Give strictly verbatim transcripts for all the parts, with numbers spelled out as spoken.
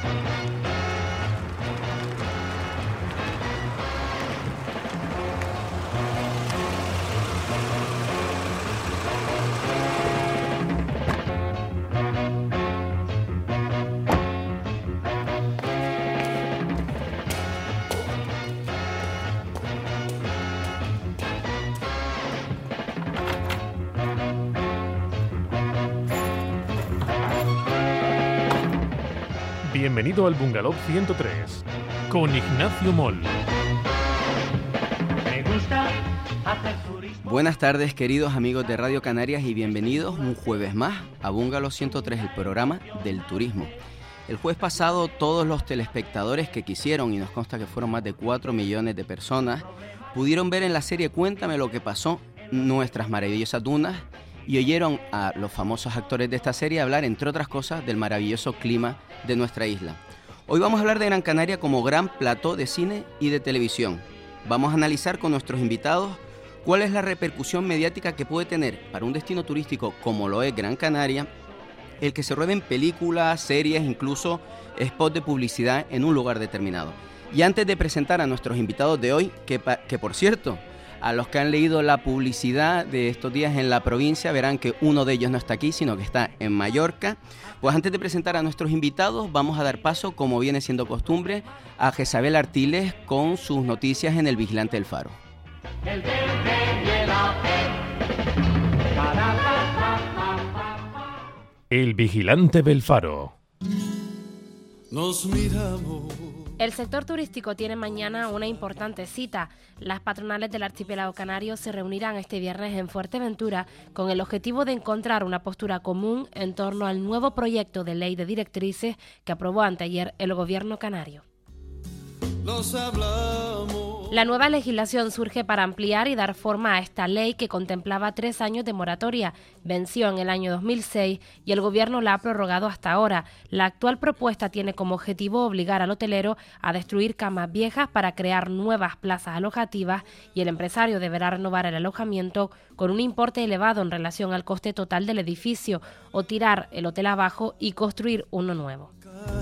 Bienvenido al Bungalow ciento tres, con Ignacio Moll. Me gusta hacer turismo. Buenas tardes, queridos amigos de Radio Canarias, y bienvenidos un jueves más a Bungalow ciento tres, el programa del turismo. El jueves pasado, todos los telespectadores que quisieron, y nos consta que fueron más de cuatro millones de personas, pudieron ver en la serie Cuéntame lo que pasó, nuestras maravillosas dunas, y oyeron a los famosos actores de esta serie hablar, entre otras cosas, del maravilloso clima de nuestra isla. Hoy vamos a hablar de Gran Canaria como gran plató de cine y de televisión. Vamos a analizar con nuestros invitados cuál es la repercusión mediática que puede tener para un destino turístico como lo es Gran Canaria el que se rueden películas, series, incluso spots de publicidad en un lugar determinado. Y antes de presentar a nuestros invitados de hoy, que, que por cierto, a los que han leído la publicidad de estos días en la provincia verán que uno de ellos no está aquí, sino que está en Mallorca. Pues antes de presentar a nuestros invitados, vamos a dar paso, como viene siendo costumbre, a Jezabel Artiles con sus noticias en El Vigilante del Faro. El verde y el azul. El Vigilante del Faro. Nos miramos. El sector turístico tiene mañana una importante cita. Las patronales del archipiélago canario se reunirán este viernes en Fuerteventura con el objetivo de encontrar una postura común en torno al nuevo proyecto de ley de directrices que aprobó anteayer el gobierno canario. Nos hablamos. La nueva legislación surge para ampliar y dar forma a esta ley que contemplaba tres años de moratoria. Venció en el año dos mil seis y el gobierno la ha prorrogado hasta ahora. La actual propuesta tiene como objetivo obligar al hotelero a destruir camas viejas para crear nuevas plazas alojativas, y el empresario deberá renovar el alojamiento con un importe elevado en relación al coste total del edificio, o tirar el hotel abajo y construir uno nuevo.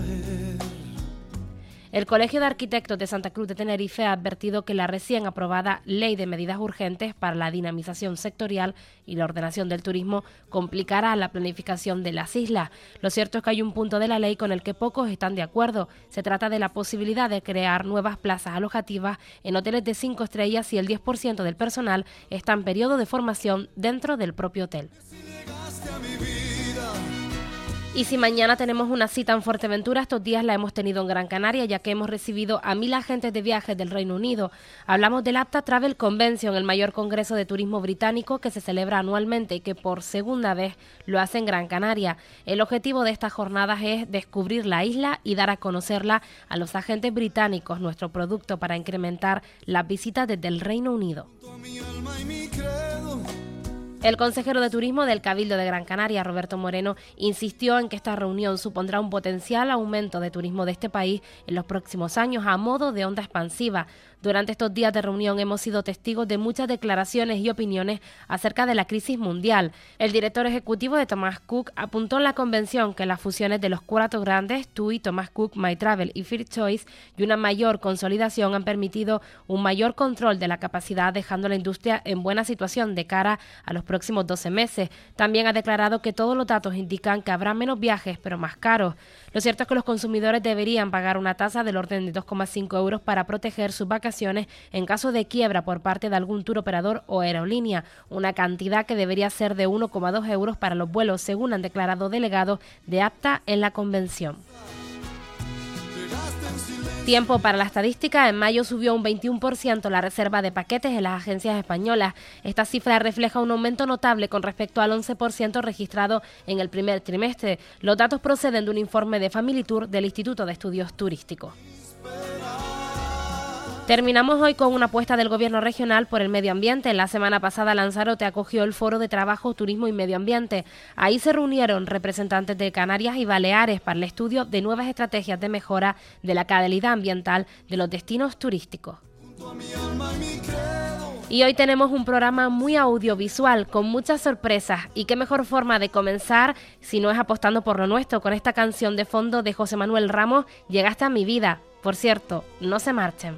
El Colegio de Arquitectos de Santa Cruz de Tenerife ha advertido que la recién aprobada Ley de Medidas Urgentes para la dinamización sectorial y la ordenación del turismo complicará la planificación de las islas. Lo cierto es que hay un punto de la ley con el que pocos están de acuerdo. Se trata de la posibilidad de crear nuevas plazas alojativas en hoteles de cinco estrellas si el diez por ciento del personal está en periodo de formación dentro del propio hotel. Y si mañana tenemos una cita en Fuerteventura, estos días la hemos tenido en Gran Canaria, ya que hemos recibido a mil agentes de viajes del Reino Unido. Hablamos del APTA Travel Convention, el mayor congreso de turismo británico que se celebra anualmente y que por segunda vez lo hace en Gran Canaria. El objetivo de estas jornadas es descubrir la isla y dar a conocerla a los agentes británicos, nuestro producto para incrementar las visitas desde el Reino Unido. El consejero de Turismo del Cabildo de Gran Canaria, Roberto Moreno, insistió en que esta reunión supondrá un potencial aumento de turismo de este país en los próximos años a modo de onda expansiva. Durante estos días de reunión hemos sido testigos de muchas declaraciones y opiniones acerca de la crisis mundial. El director ejecutivo de Thomas Cook apuntó en la convención que las fusiones de los cuatro grandes, T U I, Thomas Cook, My Travel y First Choice, y una mayor consolidación han permitido un mayor control de la capacidad, dejando la industria en buena situación de cara a los próximos doce meses. También ha declarado que todos los datos indican que habrá menos viajes, pero más caros. Lo cierto es que los consumidores deberían pagar una tasa del orden de dos coma cinco euros para proteger sus vacaciones en caso de quiebra por parte de algún tour operador o aerolínea, una cantidad que debería ser de uno coma dos euros para los vuelos, según han declarado delegados de APTA en la convención. Tiempo para la estadística. En mayo subió un veintiuno por ciento la reserva de paquetes en las agencias españolas. Esta cifra refleja un aumento notable con respecto al once por ciento registrado en el primer trimestre. Los datos proceden de un informe de Family Tour del Instituto de Estudios Turísticos. Terminamos hoy con una apuesta del Gobierno regional por el medio ambiente. La semana pasada Lanzarote acogió el Foro de Trabajo, Turismo y Medio Ambiente. Ahí se reunieron representantes de Canarias y Baleares para el estudio de nuevas estrategias de mejora de la calidad ambiental de los destinos turísticos. Y hoy tenemos un programa muy audiovisual, con muchas sorpresas. Y qué mejor forma de comenzar si no es apostando por lo nuestro, con esta canción de fondo de José Manuel Ramos, Llegaste a mi vida. Por cierto, no se marchen.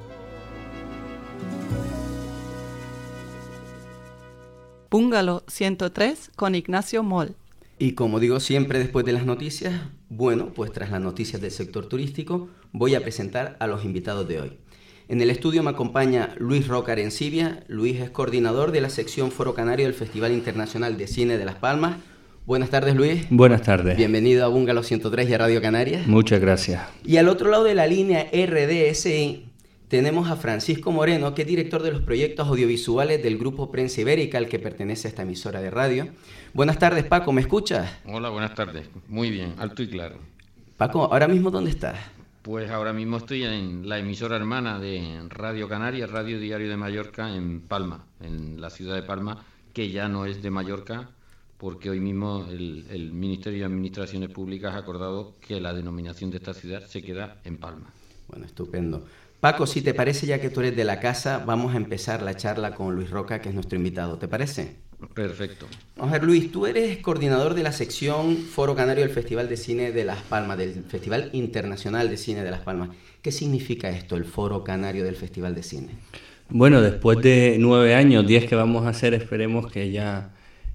Bungalow ciento tres con Ignacio Moll. Y como digo siempre después de las noticias, bueno, pues tras las noticias del sector turístico, voy a presentar a los invitados de hoy. En el estudio me acompaña Luis Roca Arencibia. Luis es coordinador de la sección Foro Canario del Festival Internacional de Cine de Las Palmas. Buenas tardes, Luis. Buenas tardes. Bienvenido a Bungalow ciento tres y a Radio Canarias. Muchas gracias. Y al otro lado de la línea R D S I tenemos a Francisco Moreno, que es director de los proyectos audiovisuales del Grupo Prensa Ibérica, al que pertenece esta emisora de radio. Buenas tardes, Paco, ¿me escuchas? Hola, buenas tardes. Muy bien, alto y claro. Paco, ¿ahora mismo dónde estás? Pues ahora mismo estoy en la emisora hermana de Radio Canarias, Radio Diario de Mallorca, en Palma, en la ciudad de Palma, que ya no es de Mallorca, porque hoy mismo el, el Ministerio de Administraciones Públicas ha acordado que la denominación de esta ciudad se queda en Palma. Bueno, estupendo. Paco, si te parece, ya que tú eres de la casa, vamos a empezar la charla con Luis Roca, que es nuestro invitado. ¿Te parece? Perfecto. Vamos a ver, Luis, tú eres coordinador de la sección Foro Canario del Festival de Cine de Las Palmas, del Festival Internacional de Cine de Las Palmas. ¿Qué significa esto, el Foro Canario del Festival de Cine? Bueno, después de nueve años, diez que vamos a hacer, esperemos que ya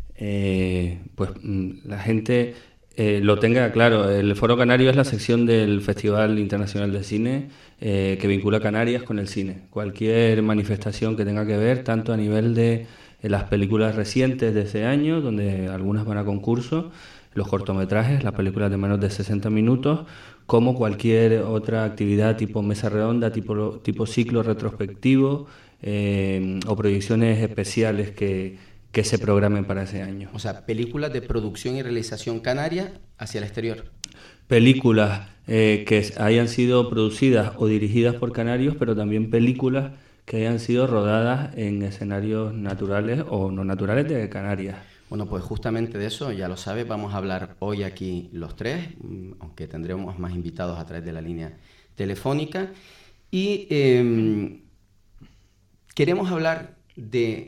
eh, pues la gente eh, lo tenga claro. El Foro Canario es la sección del Festival Internacional de Cine eh, que vincula Canarias con el cine. Cualquier manifestación que tenga que ver, tanto a nivel de las películas recientes de ese año, donde algunas van a concurso, los cortometrajes, las películas de menos de sesenta minutos, como cualquier otra actividad tipo mesa redonda, tipo, tipo ciclo retrospectivo eh, o proyecciones especiales que, que se programen para ese año. O sea, películas de producción y realización canaria hacia el exterior. Películas eh, que hayan sido producidas o dirigidas por canarios, pero también películas que hayan sido rodadas en escenarios naturales o no naturales de Canarias. Bueno, pues justamente de eso, ya lo sabes, vamos a hablar hoy aquí los tres, aunque tendremos más invitados a través de la línea telefónica. Y eh, queremos hablar de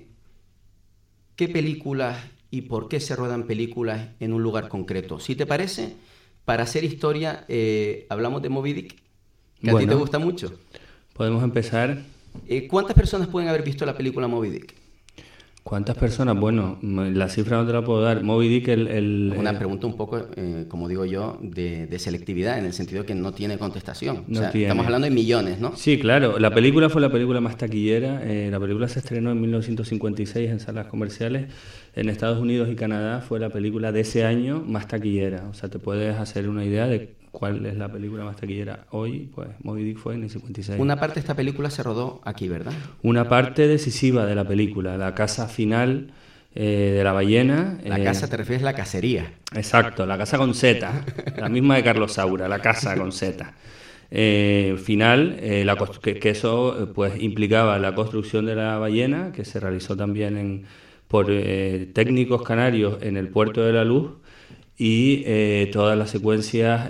qué películas y por qué se ruedan películas en un lugar concreto. Si te parece, para hacer historia, eh, hablamos de Moby Dick, que bueno, a ti te gusta mucho. Podemos empezar. Eh, ¿Cuántas personas pueden haber visto la película Moby Dick? ¿Cuántas personas? Bueno, la cifra no te la puedo dar. Moby Dick, el... el Una el... pregunta un poco, eh, como digo yo, de, de selectividad, en el sentido que no tiene contestación. No o sea, tiene. Estamos hablando de millones, ¿no? Sí, claro. La película fue la película más taquillera. Eh, la película se estrenó en mil novecientos cincuenta y seis en salas comerciales. En Estados Unidos y Canadá fue la película de ese año más taquillera. O sea, te puedes hacer una idea de cuál es la película más taquillera hoy. Pues Moby Dick fue en el cincuenta y seis. Una parte de esta película se rodó aquí, ¿verdad? Una parte decisiva de la película, la caza final eh, de la ballena. La eh, casa, te refieres a la cacería. Exacto, la casa con Z, la misma de Carlos Saura, la casa con Z. Eh, final, eh, la que, que eso pues implicaba la construcción de la ballena, que se realizó también en, por eh, técnicos canarios en el Puerto de la Luz, y eh, todas las secuencias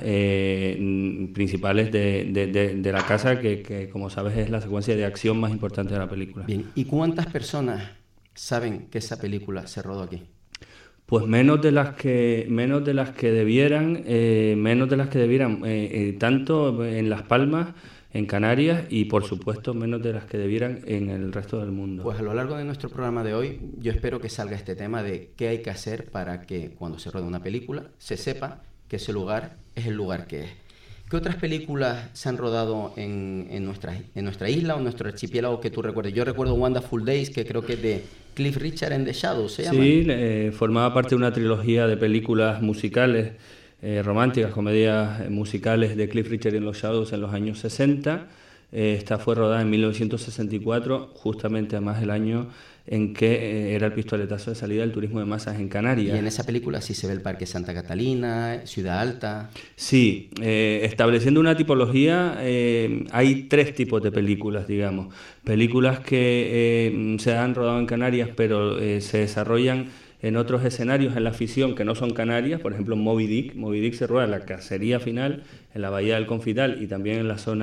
eh, principales de, de, de, de la casa, que, que como sabes es la secuencia de acción más importante de la película. Bien, ¿y cuántas personas saben que esa película se rodó aquí? Pues menos de las que menos de las que debieran, eh, menos de las que debieran, eh, eh, tanto en Las Palmas, en Canarias, y por supuesto menos de las que debieran en el resto del mundo. Pues a lo largo de nuestro programa de hoy yo espero que salga este tema de qué hay que hacer para que cuando se ruede una película se sepa que ese lugar es el lugar que es. ¿Qué otras películas se han rodado en, en, nuestra, en nuestra isla o en nuestro archipiélago que tú recuerdes? Yo recuerdo Wonderful Days, que creo que es de Cliff Richard and the Shadows, ¿se llama? Sí, eh, formaba parte de una trilogía de películas musicales Eh, románticas, comedias musicales de Cliff Richard and the Shadows en los años sesenta. Eh, esta fue rodada en mil novecientos sesenta y cuatro, justamente además el año en que eh, era el pistoletazo de salida del turismo de masas en Canarias. Y en esa película sí se ve el Parque Santa Catalina, Ciudad Alta. Sí, eh, estableciendo una tipología, eh, hay tres tipos de películas, digamos. Películas que eh, se han rodado en Canarias, pero eh, se desarrollan en otros escenarios en la ficción que no son Canarias, por ejemplo Moby Dick. Moby Dick se rueda en la cacería final, en la bahía del Confital y también en la zona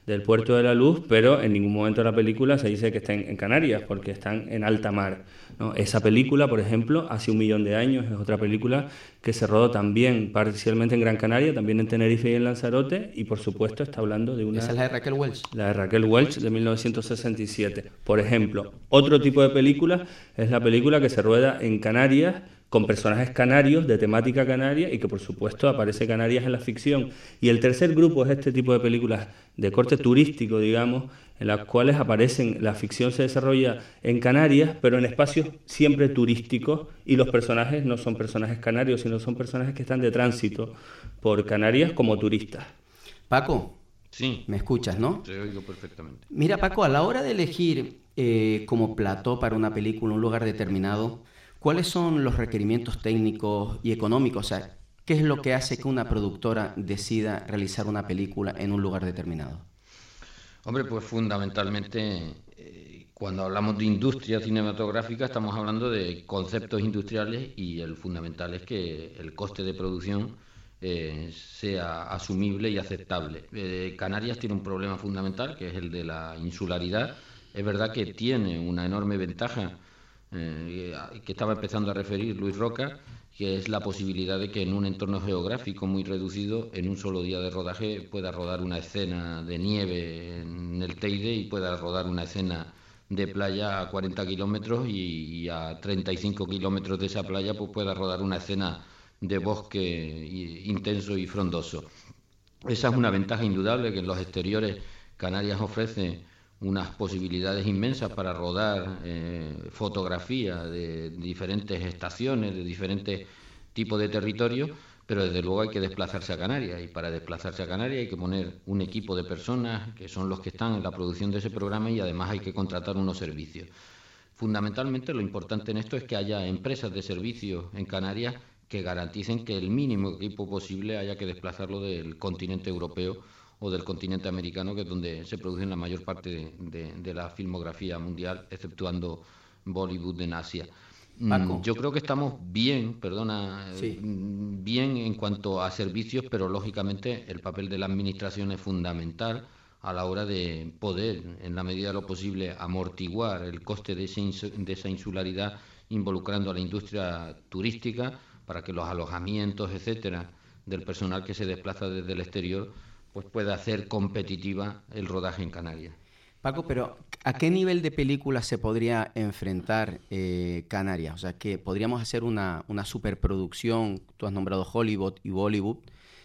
del Puerto de la Luz, pero en ningún momento de la película se dice que estén en Canarias, porque están en alta mar, ¿no? Esa película, por ejemplo, hace un millón de años, es otra película que se rodó también parcialmente en Gran Canaria, también en Tenerife y en Lanzarote, y por supuesto está hablando de una... Esa es la de Raquel Welch. La de Raquel Welch de mil novecientos sesenta y siete. Por ejemplo, otro tipo de película es la película que se rueda en Canarias, con personajes canarios, de temática canaria, y que por supuesto aparece Canarias en la ficción. Y el tercer grupo es este tipo de películas de corte turístico, digamos, en las cuales aparecen, la ficción se desarrolla en Canarias, pero en espacios siempre turísticos, y los personajes no son personajes canarios, sino son personajes que están de tránsito por Canarias como turistas. Paco, sí. ¿Me escuchas, no? Te oigo perfectamente. Mira, Paco, a la hora de elegir eh, como plató para una película un lugar determinado, ¿cuáles son los requerimientos técnicos y económicos? O sea, ¿qué es lo que hace que una productora decida realizar una película en un lugar determinado? Hombre, pues fundamentalmente, eh, cuando hablamos de industria cinematográfica estamos hablando de conceptos industriales, y el fundamental es que el coste de producción eh, sea asumible y aceptable. Eh, Canarias tiene un problema fundamental, que es el de la insularidad. Es verdad que tiene una enorme ventaja, Eh, que estaba empezando a referir Luis Roca, que es la posibilidad de que en un entorno geográfico muy reducido, en un solo día de rodaje, pueda rodar una escena de nieve en el Teide y pueda rodar una escena de playa a cuarenta kilómetros, y, y a treinta y cinco kilómetros de esa playa pues pueda rodar una escena de bosque intenso y frondoso. Esa es una ventaja indudable, que en los exteriores Canarias ofrece unas posibilidades inmensas para rodar eh, fotografía de diferentes estaciones, de diferentes tipos de territorios, pero desde luego hay que desplazarse a Canarias, y para desplazarse a Canarias hay que poner un equipo de personas que son los que están en la producción de ese programa, y además hay que contratar unos servicios. Fundamentalmente lo importante en esto es que haya empresas de servicios en Canarias que garanticen que el mínimo equipo posible haya que desplazarlo del continente europeo o del continente americano, que es donde se produce la mayor parte de, de, de la filmografía mundial, exceptuando Bollywood en Asia. Paco. Yo creo que estamos bien, perdona, Sí. bien en cuanto a servicios, pero lógicamente el papel de la administración es fundamental a la hora de poder, en la medida de lo posible, amortiguar el coste de, ese insu- de esa insularidad, involucrando a la industria turística, para que los alojamientos, etcétera, del personal que se desplaza desde el exterior, pues pueda hacer competitiva el rodaje en Canarias. Paco, pero ¿a qué nivel de película se podría enfrentar eh, Canarias? O sea, que podríamos hacer una, una superproducción, tú has nombrado Hollywood y Bollywood,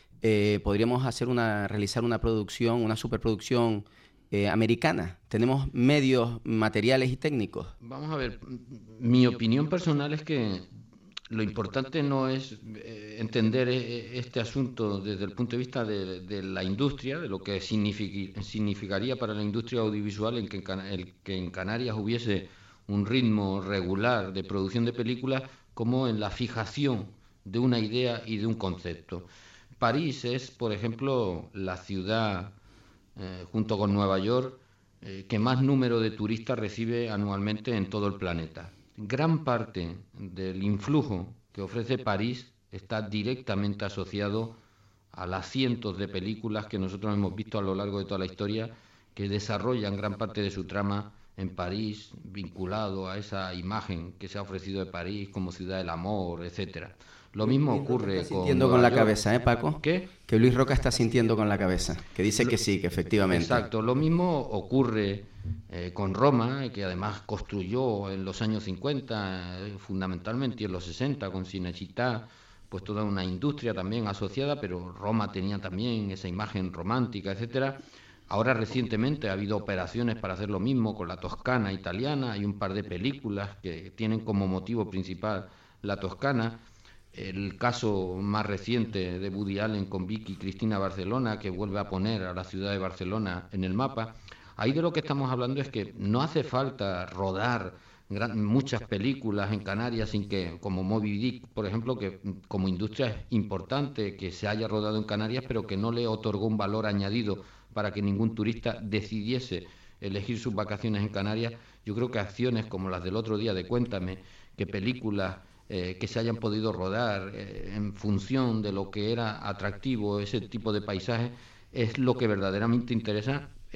eh, podríamos hacer una, realizar una producción, una superproducción eh, americana. ¿Tenemos medios, materiales y técnicos? Vamos a ver, mi opinión personal es que lo importante no es eh, entender eh, este asunto desde el punto de vista de, de la industria, de lo que signific- significaría para la industria audiovisual en que en, Can- el, que en Canarias hubiese un ritmo regular de producción de películas, como en la fijación de una idea y de un concepto. París es, por ejemplo, la ciudad, eh, junto con Nueva York, eh, que más número de turistas recibe anualmente en todo el planeta. Gran parte del influjo que ofrece París está directamente asociado a las cientos de películas que nosotros hemos visto a lo largo de toda la historia, que desarrollan gran parte de su trama en París, vinculado a esa imagen que se ha ofrecido de París como ciudad del amor, etcétera. Lo mismo ocurre Está con sintiendo Nueva con la York. cabeza, ¿eh, Paco? ¿Qué? Que Luis Roca está sintiendo con la cabeza, que dice que sí, que efectivamente. Exacto, lo mismo ocurre eh, con Roma, que además construyó en los años cincuenta, eh, fundamentalmente, y en los sesenta, con Cinecittà, pues toda una industria también asociada, pero Roma tenía también esa imagen romántica, etcétera. Ahora recientemente ha habido operaciones para hacer lo mismo con la Toscana italiana, hay un par de películas que tienen como motivo principal la Toscana. El caso más reciente de Woody Allen con Vicky Cristina Barcelona, que vuelve a poner a la ciudad de Barcelona en el mapa. Ahí de lo que estamos hablando es que no hace falta rodar gran, muchas películas en Canarias sin que, como Moby Dick, por ejemplo, que como industria es importante que se haya rodado en Canarias, pero que no le otorgó un valor añadido para que ningún turista decidiese elegir sus vacaciones en Canarias. Yo creo que acciones como las del otro día de Cuéntame, que películas Eh, que se hayan podido rodar eh, en función de lo que era atractivo ese tipo de paisaje, es lo que verdaderamente interesa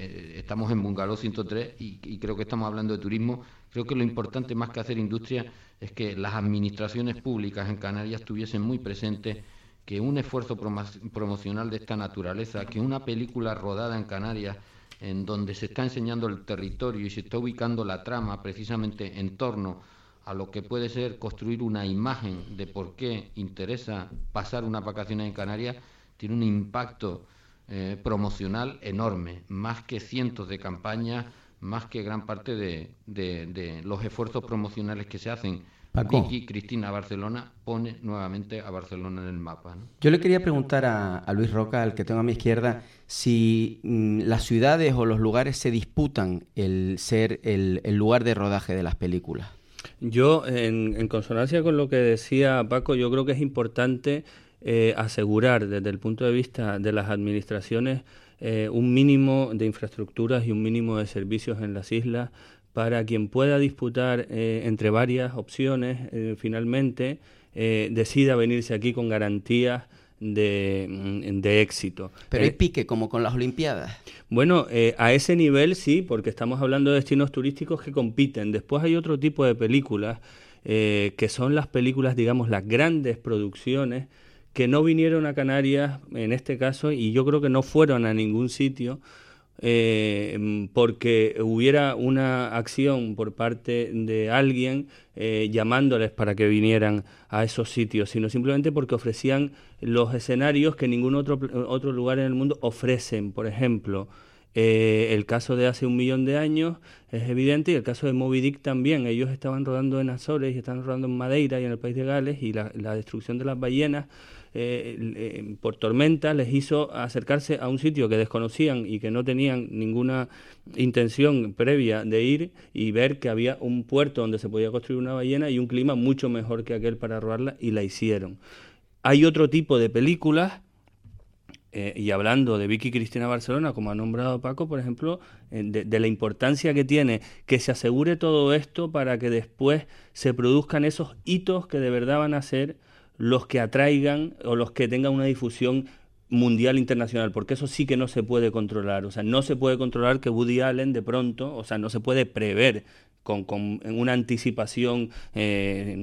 eh, estamos en Bungalow ciento tres y, y creo que estamos hablando de turismo. Creo que lo importante, más que hacer industria, es que las administraciones públicas en Canarias tuviesen muy presente que un esfuerzo promo promocional de esta naturaleza, que una película rodada en Canarias, en donde se está enseñando el territorio y se está ubicando la trama precisamente en torno a lo que puede ser construir una imagen de por qué interesa pasar unas vacaciones en Canarias, tiene un impacto eh, promocional enorme, más que cientos de campañas, más que gran parte de, de, de los esfuerzos promocionales que se hacen. Paco. Vicky Cristina Barcelona pone nuevamente a Barcelona en el mapa, ¿no? Yo le quería preguntar a, a Luis Roca, al que tengo a mi izquierda, si mm, las ciudades o los lugares se disputan el ser el, el lugar de rodaje de las películas. Yo, en, en consonancia con lo que decía Paco, yo creo que es importante eh, asegurar desde el punto de vista de las administraciones eh, un mínimo de infraestructuras y un mínimo de servicios en las islas para quien pueda disputar eh, entre varias opciones, eh, finalmente eh, decida venirse aquí con garantías de, de éxito. Pero hay eh, pique, como con las Olimpiadas. Bueno, eh, a ese nivel sí, porque estamos hablando de destinos turísticos que compiten. Después hay otro tipo de películas, eh, que son las películas, digamos, las grandes producciones, que no vinieron a Canarias, en este caso, y yo creo que no fueron a ningún sitio, Eh, porque hubiera una acción por parte de alguien eh, llamándoles para que vinieran a esos sitios, sino simplemente porque ofrecían los escenarios que ningún otro, otro lugar en el mundo ofrecen. Por ejemplo, eh, el caso de Hace un millón de años es evidente, y el caso de Moby Dick también. Ellos estaban rodando en Azores y estaban rodando en Madeira y en el país de Gales, y la, la destrucción de las ballenas Eh, eh, por tormenta les hizo acercarse a un sitio que desconocían y que no tenían ninguna intención previa de ir, y ver que había un puerto donde se podía construir una ballena y un clima mucho mejor que aquel para rodarla, y la hicieron. Hay otro tipo de películas, eh, y hablando de Vicky Cristina Barcelona, como ha nombrado Paco, por ejemplo, eh, de, de la importancia que tiene que se asegure todo esto para que después se produzcan esos hitos que de verdad van a ser los que atraigan o los que tengan una difusión mundial, internacional, porque eso sí que no se puede controlar. O sea, no se puede controlar que Woody Allen de pronto, o sea, no se puede prever con, con una anticipación eh,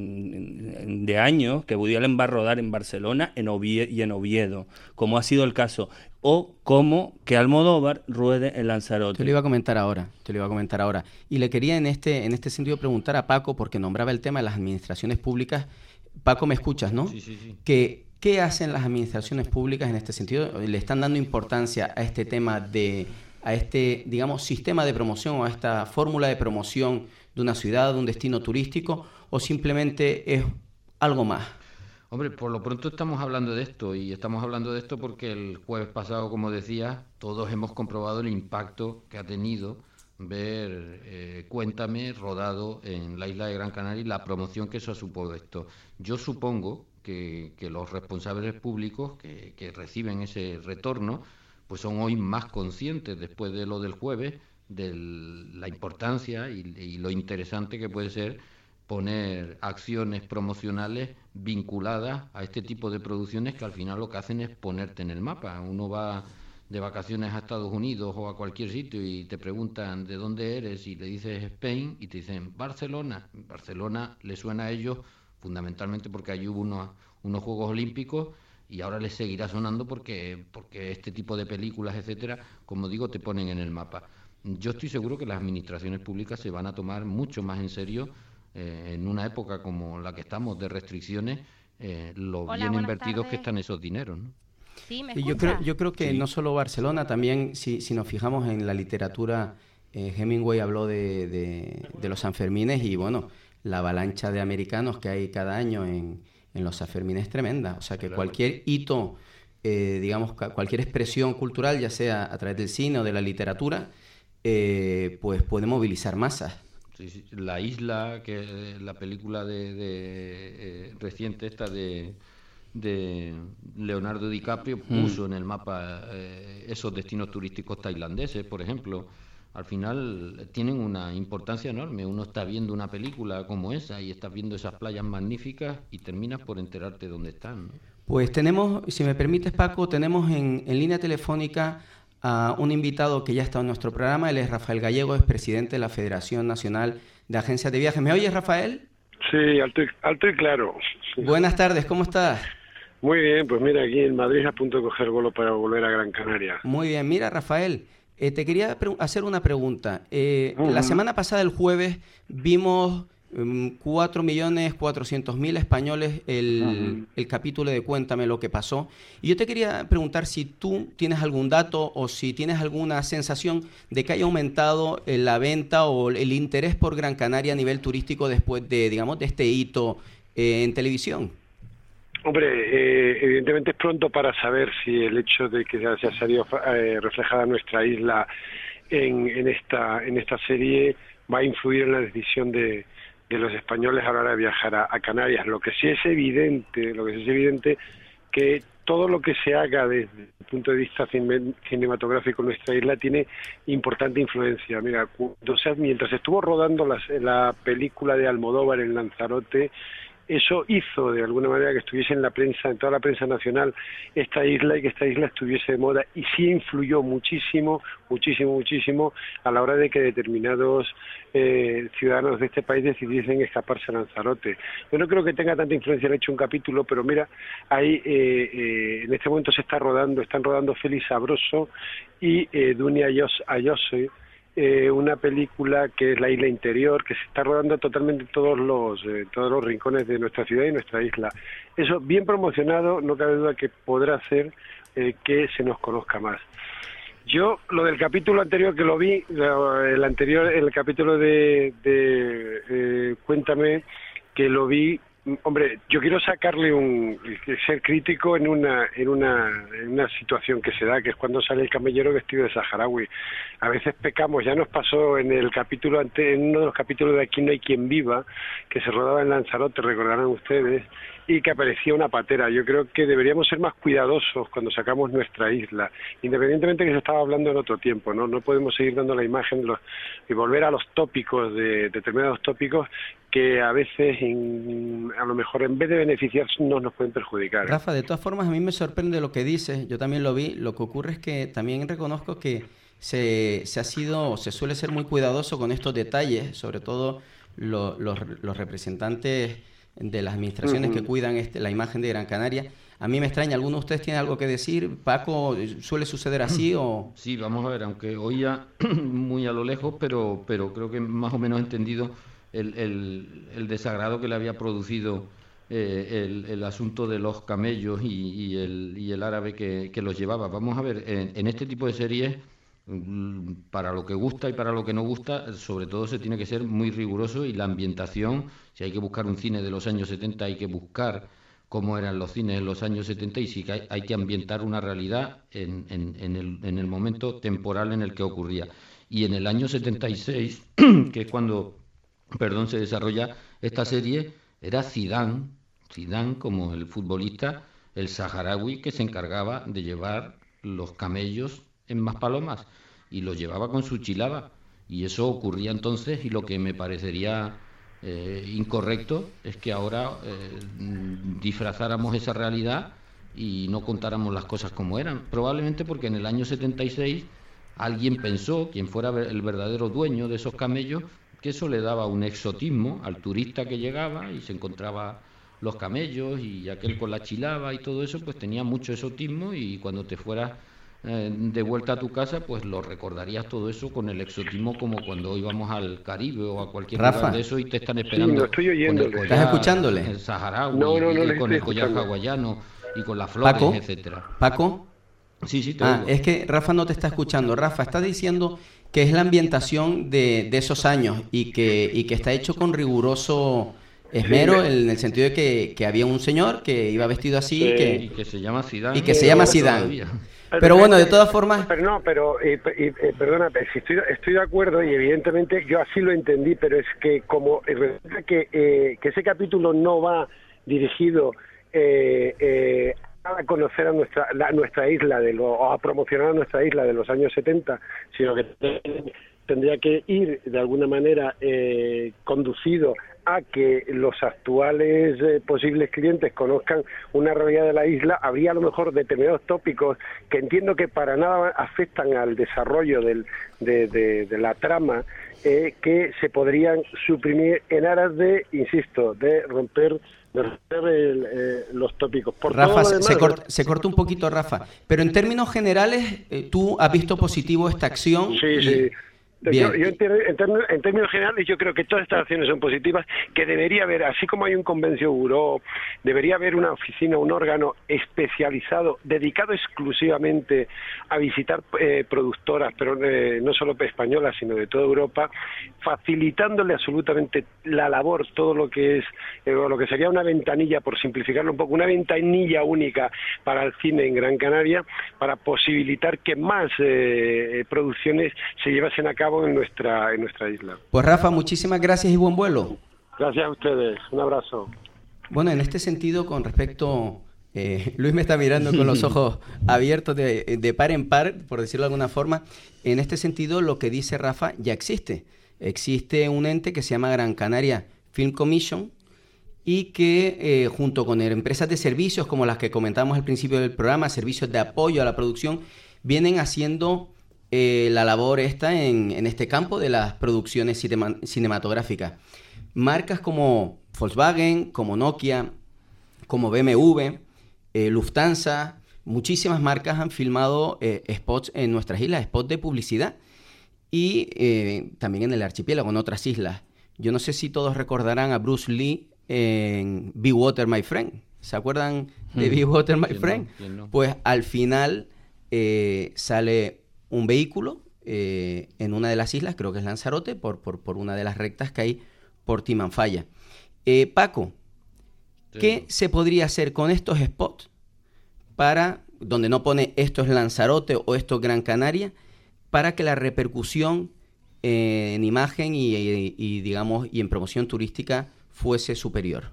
de años que Woody Allen va a rodar en Barcelona en Ovie- y en Oviedo, como ha sido el caso, o como que Almodóvar ruede en Lanzarote. Te lo iba a comentar ahora, te lo iba a comentar ahora. Y le quería en este, en este sentido preguntar a Paco, porque nombraba el tema de las administraciones públicas. Paco, ¿me escuchas, no? Sí, sí, sí. ¿Qué, ¿Qué hacen las administraciones públicas en este sentido? ¿Le están dando importancia a este tema de, a este, digamos, sistema de promoción o a esta fórmula de promoción de una ciudad, de un destino turístico, o simplemente es algo más? Hombre, por lo pronto estamos hablando de esto, y estamos hablando de esto porque el jueves pasado, como decía, todos hemos comprobado el impacto que ha tenido ver eh, Cuéntame rodado en la isla de Gran Canaria y la promoción que eso ha supuesto. Yo supongo que, que los responsables públicos que, que reciben ese retorno pues son hoy más conscientes, después de lo del jueves, de la importancia y, y lo interesante que puede ser poner acciones promocionales vinculadas a este tipo de producciones, que al final lo que hacen es ponerte en el mapa. Uno va de vacaciones a Estados Unidos o a cualquier sitio y te preguntan de dónde eres y le dices Spain y te dicen Barcelona. Barcelona le suena a ellos fundamentalmente porque allí hubo unos, unos Juegos Olímpicos, y ahora les seguirá sonando porque, porque este tipo de películas, etcétera, como digo, te ponen en el mapa. Yo estoy seguro que las administraciones públicas se van a tomar mucho más en serio eh, en una época como la que estamos de restricciones, eh, lo Hola, bien buenas invertidos tardes. que están esos dineros, ¿no? Sí, ¿me Y yo escucha? creo, yo creo que Sí. no solo Barcelona, también si, si nos fijamos en la literatura, eh, Hemingway habló de, de, de los Sanfermines, y bueno, la avalancha de americanos que hay cada año en, en los Sanfermines es tremenda. O sea que cualquier hito, eh, digamos, ca- cualquier expresión cultural, ya sea a través del cine o de la literatura, eh, pues puede movilizar masas. Sí, sí. La isla, que la película de, de eh, reciente esta de, de Leonardo DiCaprio puso en el mapa eh, esos destinos turísticos tailandeses, por ejemplo. Al final tienen una importancia enorme. Uno está viendo una película como esa y estás viendo esas playas magníficas y terminas por enterarte dónde están, ¿no? Pues tenemos, si me permites, Paco, tenemos en, en línea telefónica a un invitado que ya está en nuestro programa. Él es Rafael Gallego, es presidente de la Federación Nacional de Agencias de Viajes. ¿Me oyes, Rafael? Sí, alto y, alto y claro. Sí. Buenas tardes, ¿cómo estás? Muy bien, pues mira, aquí en Madrid a punto de coger vuelo para volver a Gran Canaria. Muy bien, mira, Rafael, eh, te quería hacer una pregunta. Eh, uh-huh. La semana pasada, el jueves, vimos um, cuatro millones cuatrocientos mil españoles el, uh-huh. el capítulo de Cuéntame lo que pasó. Y yo te quería preguntar si tú tienes algún dato o si tienes alguna sensación de que haya aumentado eh, la venta o el interés por Gran Canaria a nivel turístico después de, digamos, de este hito eh, en televisión. Hombre, eh, evidentemente es pronto para saber si el hecho de que se haya salido eh, reflejada nuestra isla en, en esta en esta serie va a influir en la decisión de, de los españoles a la hora de viajar a, a Canarias. Lo que sí es evidente, lo que sí es evidente que todo lo que se haga desde el punto de vista cine, cinematográfico en nuestra isla tiene importante influencia. Mira, cuando, o sea, mientras estuvo rodando la, la película de Almodóvar en Lanzarote, eso hizo de alguna manera que estuviese en la prensa, en toda la prensa nacional, esta isla y que esta isla estuviese de moda, y sí influyó muchísimo, muchísimo, muchísimo a la hora de que determinados eh, ciudadanos de este país decidiesen escaparse a Lanzarote. Yo no creo que tenga tanta influencia el hecho de un capítulo, pero mira, ahí eh, eh, en este momento se está rodando, están rodando Félix Sabroso y eh, Dunia Ayose, Eh, una película que es La Isla Interior, que se está rodando totalmente en todos los eh, todos los rincones de nuestra ciudad y nuestra isla. Eso bien promocionado, no cabe duda que podrá hacer eh, que se nos conozca más. Yo, lo del capítulo anterior que lo vi, el anterior, el capítulo de, de eh, Cuéntame, que lo vi, hombre, yo quiero sacarle un, ser crítico en una, en una, en una situación que se da, que es cuando sale el camellero vestido de saharaui. A veces pecamos, ya nos pasó en el capítulo ante, en uno de los capítulos de Aquí no hay quien viva, que se rodaba en Lanzarote, recordarán ustedes, y que aparecía una patera. Yo creo que deberíamos ser más cuidadosos cuando sacamos nuestra isla, independientemente de que se estaba hablando en otro tiempo, ¿no? No podemos seguir dando la imagen de los, y volver a los tópicos, de determinados tópicos, que a veces, en, a lo mejor, en vez de beneficiarnos, nos pueden perjudicar. ¿eh? Rafa, de todas formas, a mí me sorprende lo que dices, yo también lo vi. Lo que ocurre es que también reconozco que se, se ha sido, se suele ser muy cuidadoso con estos detalles, sobre todo lo, los, los representantes de las administraciones uh-huh. que cuidan este, la imagen de Gran Canaria. A mí me extraña, ¿alguno de ustedes tiene algo que decir? Paco, ¿suele suceder así o...? Sí, vamos a ver, aunque oía muy a lo lejos, pero, pero creo que más o menos he entendido el, el, el desagrado que le había producido eh, el, el asunto de los camellos y, y, el, y el árabe que, que los llevaba. Vamos a ver, en, en este tipo de series, para lo que gusta y para lo que no gusta, sobre todo se tiene que ser muy riguroso, y la ambientación, si hay que buscar un cine de los años setenta, hay que buscar cómo eran los cines en los años setenta, y sí que hay, hay que ambientar una realidad en, en, en, el, en el momento temporal en el que ocurría. Y en el año setenta y seis, que es cuando, perdón, se desarrolla esta serie, era Zidane, Zidane como el futbolista, el saharaui que se encargaba de llevar los camellos en Maspalomas, y los llevaba con su chilaba, y eso ocurría entonces, y lo que me parecería eh, incorrecto es que ahora eh, disfrazáramos esa realidad y no contáramos las cosas como eran, probablemente porque en el año setenta y seis alguien pensó, quien fuera el verdadero dueño de esos camellos, que eso le daba un exotismo al turista que llegaba y se encontraba los camellos, y aquel con la chilaba y todo eso, pues tenía mucho exotismo, y cuando te fueras Eh, de vuelta a tu casa, pues lo recordarías todo eso con el exotismo, como cuando íbamos al Caribe o a cualquier Rafa. lugar de eso y te están esperando. Sí, no estoy oyéndole. Con el collar, ¿Estás escuchándole? El saharaui, no, no, no, y con el collar escuchando. hawaiano y con las flores, Paco, etcétera. Paco. Sí, sí, te Ah, oigo. es que Rafa no te está escuchando. Rafa, está diciendo que es la ambientación de, de esos años y que, y que está hecho con riguroso esmero, Sí. en el sentido de que, que había un señor que iba vestido así Sí. y que, Y que se llama Zidane. y que se llama Zidane. Todavía. Pero bueno, de todas formas... Pero no, pero eh, eh, eh, perdona, si estoy, estoy de acuerdo, y evidentemente yo así lo entendí, pero es que como eh, resulta que, eh, que ese capítulo no va dirigido eh, eh, a conocer a nuestra la, nuestra isla, de lo, o a promocionar a nuestra isla de los años setenta, sino que tendría que ir de alguna manera eh, conducido a que los actuales eh, posibles clientes conozcan una realidad de la isla, habría a lo mejor determinados tópicos que entiendo que para nada afectan al desarrollo del, de, de, de la trama, eh, que se podrían suprimir en aras de, insisto, de romper, de romper el, eh, los tópicos. Por Rafa, todo lo se, demás, corta, se corta un poquito, Rafa, pero en términos generales, eh, ¿tú has visto positivo esta acción? Sí, y... sí. Bien. Yo, yo en, ter- en, términos, en términos generales yo creo que todas estas acciones son positivas, que debería haber, así como hay un convencio buró, debería haber una oficina, un órgano especializado, dedicado exclusivamente a visitar eh, productoras, pero eh, no solo españolas, sino de toda Europa, facilitándole absolutamente la labor, todo lo que es, eh, lo que sería una ventanilla, por simplificarlo un poco, una ventanilla única para el cine en Gran Canaria, para posibilitar que más eh, producciones se llevasen a cabo en nuestra en nuestra isla. Pues Rafa, muchísimas gracias y buen vuelo. Gracias a ustedes, un abrazo. Bueno, en este sentido, con respecto, eh, Luis me está mirando con los ojos abiertos de, de par en par, por decirlo de alguna forma. En este sentido, lo que dice Rafa ya existe. Existe un ente que se llama Gran Canaria Film Commission y que eh, junto con empresas de servicios como las que comentamos al principio del programa, servicios de apoyo a la producción, vienen haciendo Eh, la labor esta en, en este campo de las producciones cinema, cinematográficas. Marcas como Volkswagen, como Nokia, como B M W, eh, Lufthansa, muchísimas marcas han filmado eh, spots en nuestras islas, spots de publicidad, y eh, también en el archipiélago, en otras islas. Yo no sé si todos recordarán a Bruce Lee en Be Water, My Friend. ¿Se acuerdan de Be Water, My Friend? No, no. Pues al final eh, sale un vehículo eh, en una de las islas, creo que es Lanzarote, por, por, por una de las rectas que hay por Timanfaya. Eh, Paco, sí. ¿Qué se podría hacer con estos spots para, donde no pone esto es Lanzarote o esto es Gran Canaria, para que la repercusión eh, en imagen y, y, y, digamos, y en promoción turística fuese superior?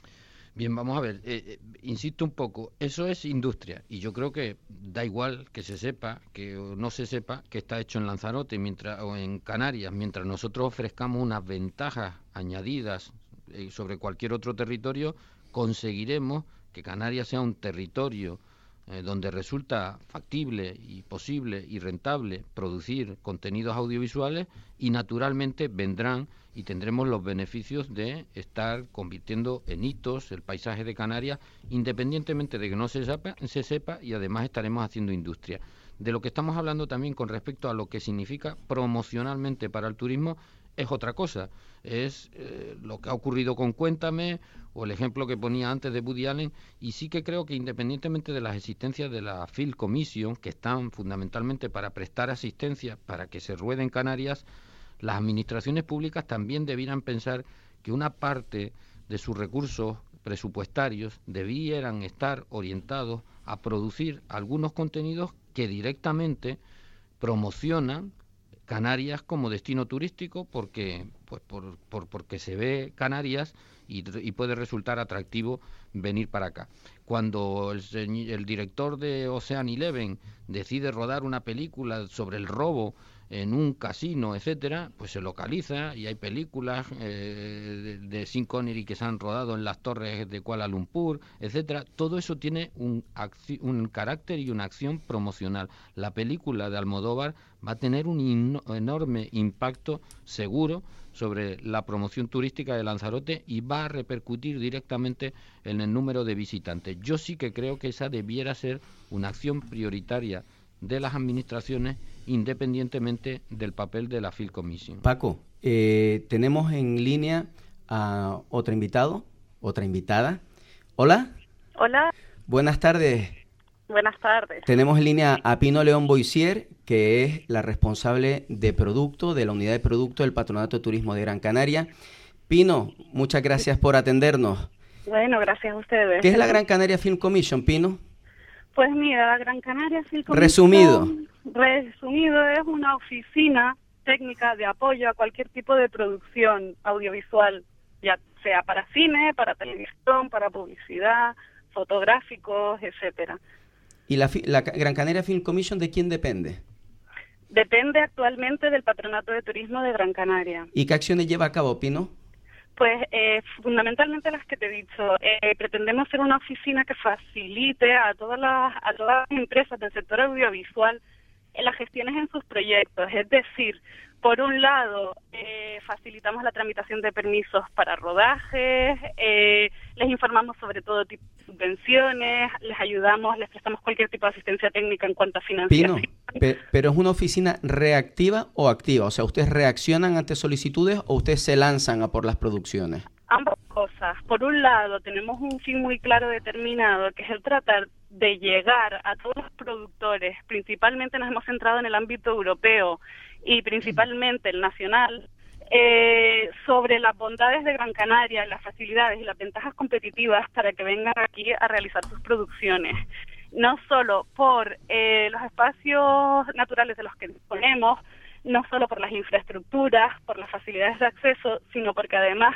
Bien, vamos a ver, eh, eh, insisto un poco, eso es industria y yo creo que da igual que se sepa, que no se sepa, que está hecho en Lanzarote mientras, o en Canarias, mientras nosotros ofrezcamos unas ventajas añadidas eh, sobre cualquier otro territorio, conseguiremos que Canarias sea un territorio eh, donde resulta factible y posible y rentable producir contenidos audiovisuales y naturalmente vendrán y tendremos los beneficios de estar convirtiendo en hitos el paisaje de Canarias, independientemente de que no se sepa, se sepa y además estaremos haciendo industria. De lo que estamos hablando también con respecto a lo que significa promocionalmente para el turismo es otra cosa, es eh, lo que ha ocurrido con Cuéntame o el ejemplo que ponía antes de Woody Allen, y sí que creo que independientemente de las existencias de la Film Commission, que están fundamentalmente para prestar asistencia para que se ruede en Canarias, las administraciones públicas también debieran pensar que una parte de sus recursos presupuestarios debieran estar orientados a producir algunos contenidos que directamente promocionan Canarias como destino turístico, porque pues por, por porque se ve Canarias y, y puede resultar atractivo venir para acá. Cuando el, el director de Ocean Eleven decide rodar una película sobre el robo en un casino, etcétera, pues se localiza y hay películas eh, de, de Sean Connery que se han rodado en las torres de Kuala Lumpur, etcétera. Todo eso tiene un, un carácter y una acción promocional. La película de Almodóvar va a tener un in, enorme impacto seguro sobre la promoción turística de Lanzarote y va a repercutir directamente en el número de visitantes. Yo sí que creo que esa debiera ser una acción prioritaria de las administraciones, independientemente del papel de la Film Commission. Paco, eh, tenemos en línea a otro invitado, otra invitada. Hola. Hola. Buenas tardes. Buenas tardes. Tenemos en línea a Pino León Boisier, que es la responsable de producto, de la unidad de producto del Patronato de Turismo de Gran Canaria. Pino, muchas gracias por atendernos. Bueno, gracias a ustedes. ¿Qué es la Gran Canaria Film Commission, Pino? Pues mira, la Gran Canaria Film Commission, resumido. Resumido, es una oficina técnica de apoyo a cualquier tipo de producción audiovisual, ya sea para cine, para televisión, para publicidad, fotográficos, etcétera. ¿Y la, la Gran Canaria Film Commission de quién depende? Depende actualmente del Patronato de Turismo de Gran Canaria. ¿Y qué acciones lleva a cabo, Pino? Pues eh, fundamentalmente las que te he dicho. Eh, pretendemos ser una oficina que facilite a todas las, a todas las empresas del sector audiovisual en las gestiones en sus proyectos. Es decir, por un lado, eh, facilitamos la tramitación de permisos para rodajes, eh, les informamos sobre todo tipo de subvenciones, les ayudamos, les prestamos cualquier tipo de asistencia técnica en cuanto a financiación. Pino, pe- pero ¿es una oficina reactiva o activa? O sea, ¿ustedes reaccionan ante solicitudes o ustedes se lanzan a por las producciones? Ambas cosas. Por un lado, tenemos un fin muy claro determinado, que es el tratar de llegar a todos los productores. Principalmente nos hemos centrado en el ámbito europeo y principalmente el nacional, eh, sobre las bondades de Gran Canaria, las facilidades y las ventajas competitivas para que vengan aquí a realizar sus producciones. No solo por eh, los espacios naturales de los que disponemos, no solo por las infraestructuras, por las facilidades de acceso, sino porque además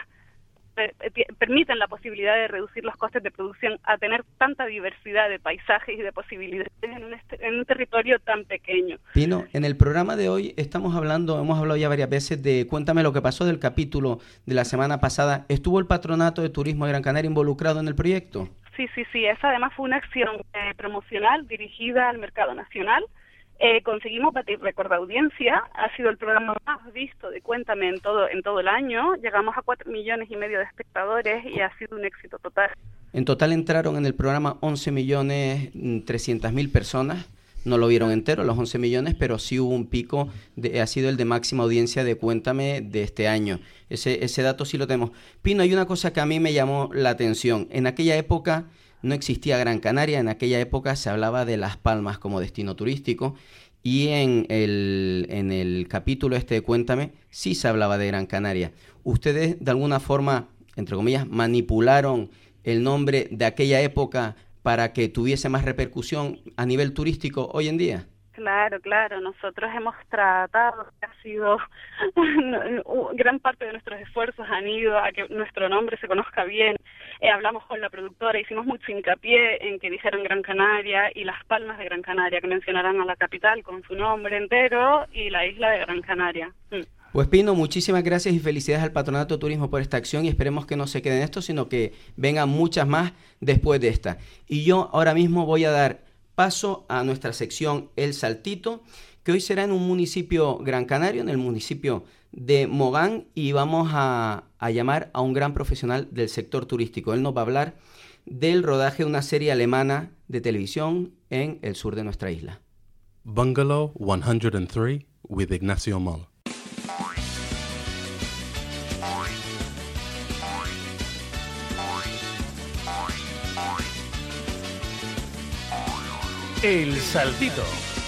permiten la posibilidad de reducir los costes de producción a tener tanta diversidad de paisajes y de posibilidades en un, este, en un territorio tan pequeño. Pino, en el programa de hoy estamos hablando, hemos hablado ya varias veces de Cuéntame lo que pasó del capítulo de la semana pasada. ¿Estuvo el Patronato de Turismo de Gran Canaria involucrado en el proyecto? Sí, sí, sí. Esa además fue una acción eh, promocional dirigida al mercado nacional. Eh, conseguimos batir récord de audiencia, ha sido el programa más visto de Cuéntame en todo en todo el año, llegamos a cuatro millones y medio de espectadores y ha sido un éxito total. En total entraron en el programa once millones trescientas mil personas, no lo vieron entero los once millones, pero sí hubo un pico, de, ha sido el de máxima audiencia de Cuéntame de este año, ese, ese dato sí lo tenemos. Pino, hay una cosa que a mí me llamó la atención, en aquella época no existía Gran Canaria, en aquella época se hablaba de Las Palmas como destino turístico y en el, en el capítulo este de Cuéntame sí se hablaba de Gran Canaria. ¿Ustedes de alguna forma, entre comillas, manipularon el nombre de aquella época para que tuviese más repercusión a nivel turístico hoy en día? Claro, claro. Nosotros hemos tratado, ha sido gran parte de nuestros esfuerzos han ido a que nuestro nombre se conozca bien. Eh, hablamos con la productora, hicimos mucho hincapié en que dijeran Gran Canaria y Las Palmas de Gran Canaria, que mencionaran a la capital con su nombre entero y la isla de Gran Canaria. Mm. Pues Pino, muchísimas gracias y felicidades al Patronato de Turismo por esta acción y esperemos que no se quede en esto, sino que vengan muchas más después de esta. Y yo ahora mismo voy a dar paso a nuestra sección El Saltito, que hoy será en un municipio gran canario, en el municipio de Mogán, y vamos a, a llamar a un gran profesional del sector turístico. Él nos va a hablar del rodaje de una serie alemana de televisión en el sur de nuestra isla. Bungalow ciento tres with Ignacio Moll. El Saltito.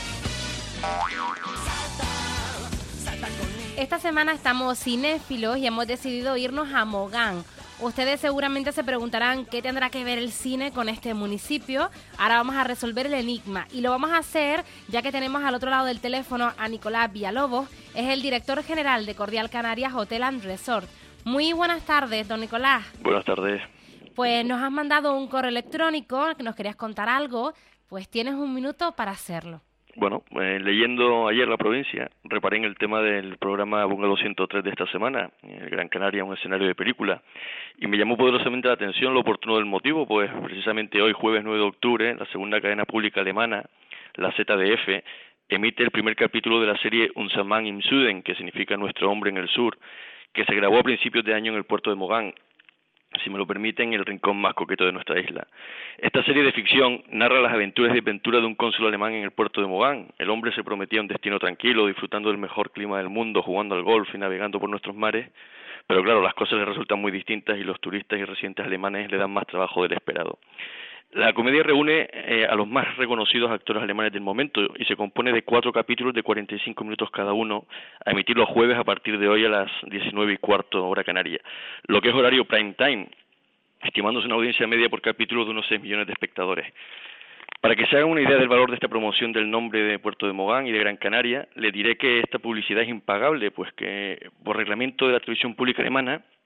Esta semana estamos cinéfilos y hemos decidido irnos a Mogán. Ustedes seguramente se preguntarán qué tendrá que ver el cine con este municipio. Ahora vamos a resolver el enigma y lo vamos a hacer ya que tenemos al otro lado del teléfono a Nicolás Villalobos, es el director general de Cordial Canarias Hotel and Resort. Muy buenas tardes, don Nicolás. Buenas tardes. Pues nos has mandado un correo electrónico que nos querías contar algo, pues tienes un minuto para hacerlo. Bueno, eh, leyendo ayer La Provincia, reparé en el tema del programa Bungalow ciento tres de esta semana, el Gran Canaria, un escenario de película, y me llamó poderosamente la atención lo oportuno del motivo, pues precisamente hoy, jueves nueve de octubre, la segunda cadena pública alemana, la Z D F, emite el primer capítulo de la serie Unser Mann im Süden, que significa Nuestro Hombre en el Sur, que se grabó a principios de año en el puerto de Mogán, si me lo permiten, el rincón más coqueto de nuestra isla. Esta serie de ficción narra las aventuras y desventuras de un cónsul alemán en el puerto de Mogán. El hombre se prometía un destino tranquilo, disfrutando del mejor clima del mundo, jugando al golf y navegando por nuestros mares, pero claro, las cosas le resultan muy distintas y los turistas y residentes alemanes le dan más trabajo del esperado. La comedia reúne eh, a los más reconocidos actores alemanes del momento y se compone de cuatro capítulos de cuarenta y cinco minutos cada uno, a emitir los jueves a partir de hoy a las diecinueve y cuarto hora canaria, lo que es horario prime time, estimándose una audiencia media por capítulo de unos seis millones de espectadores. Para que se hagan una idea del valor de esta promoción del nombre de Puerto de Mogán y de Gran Canaria, le diré que esta publicidad es impagable, pues que por reglamento de la televisión pública alemana,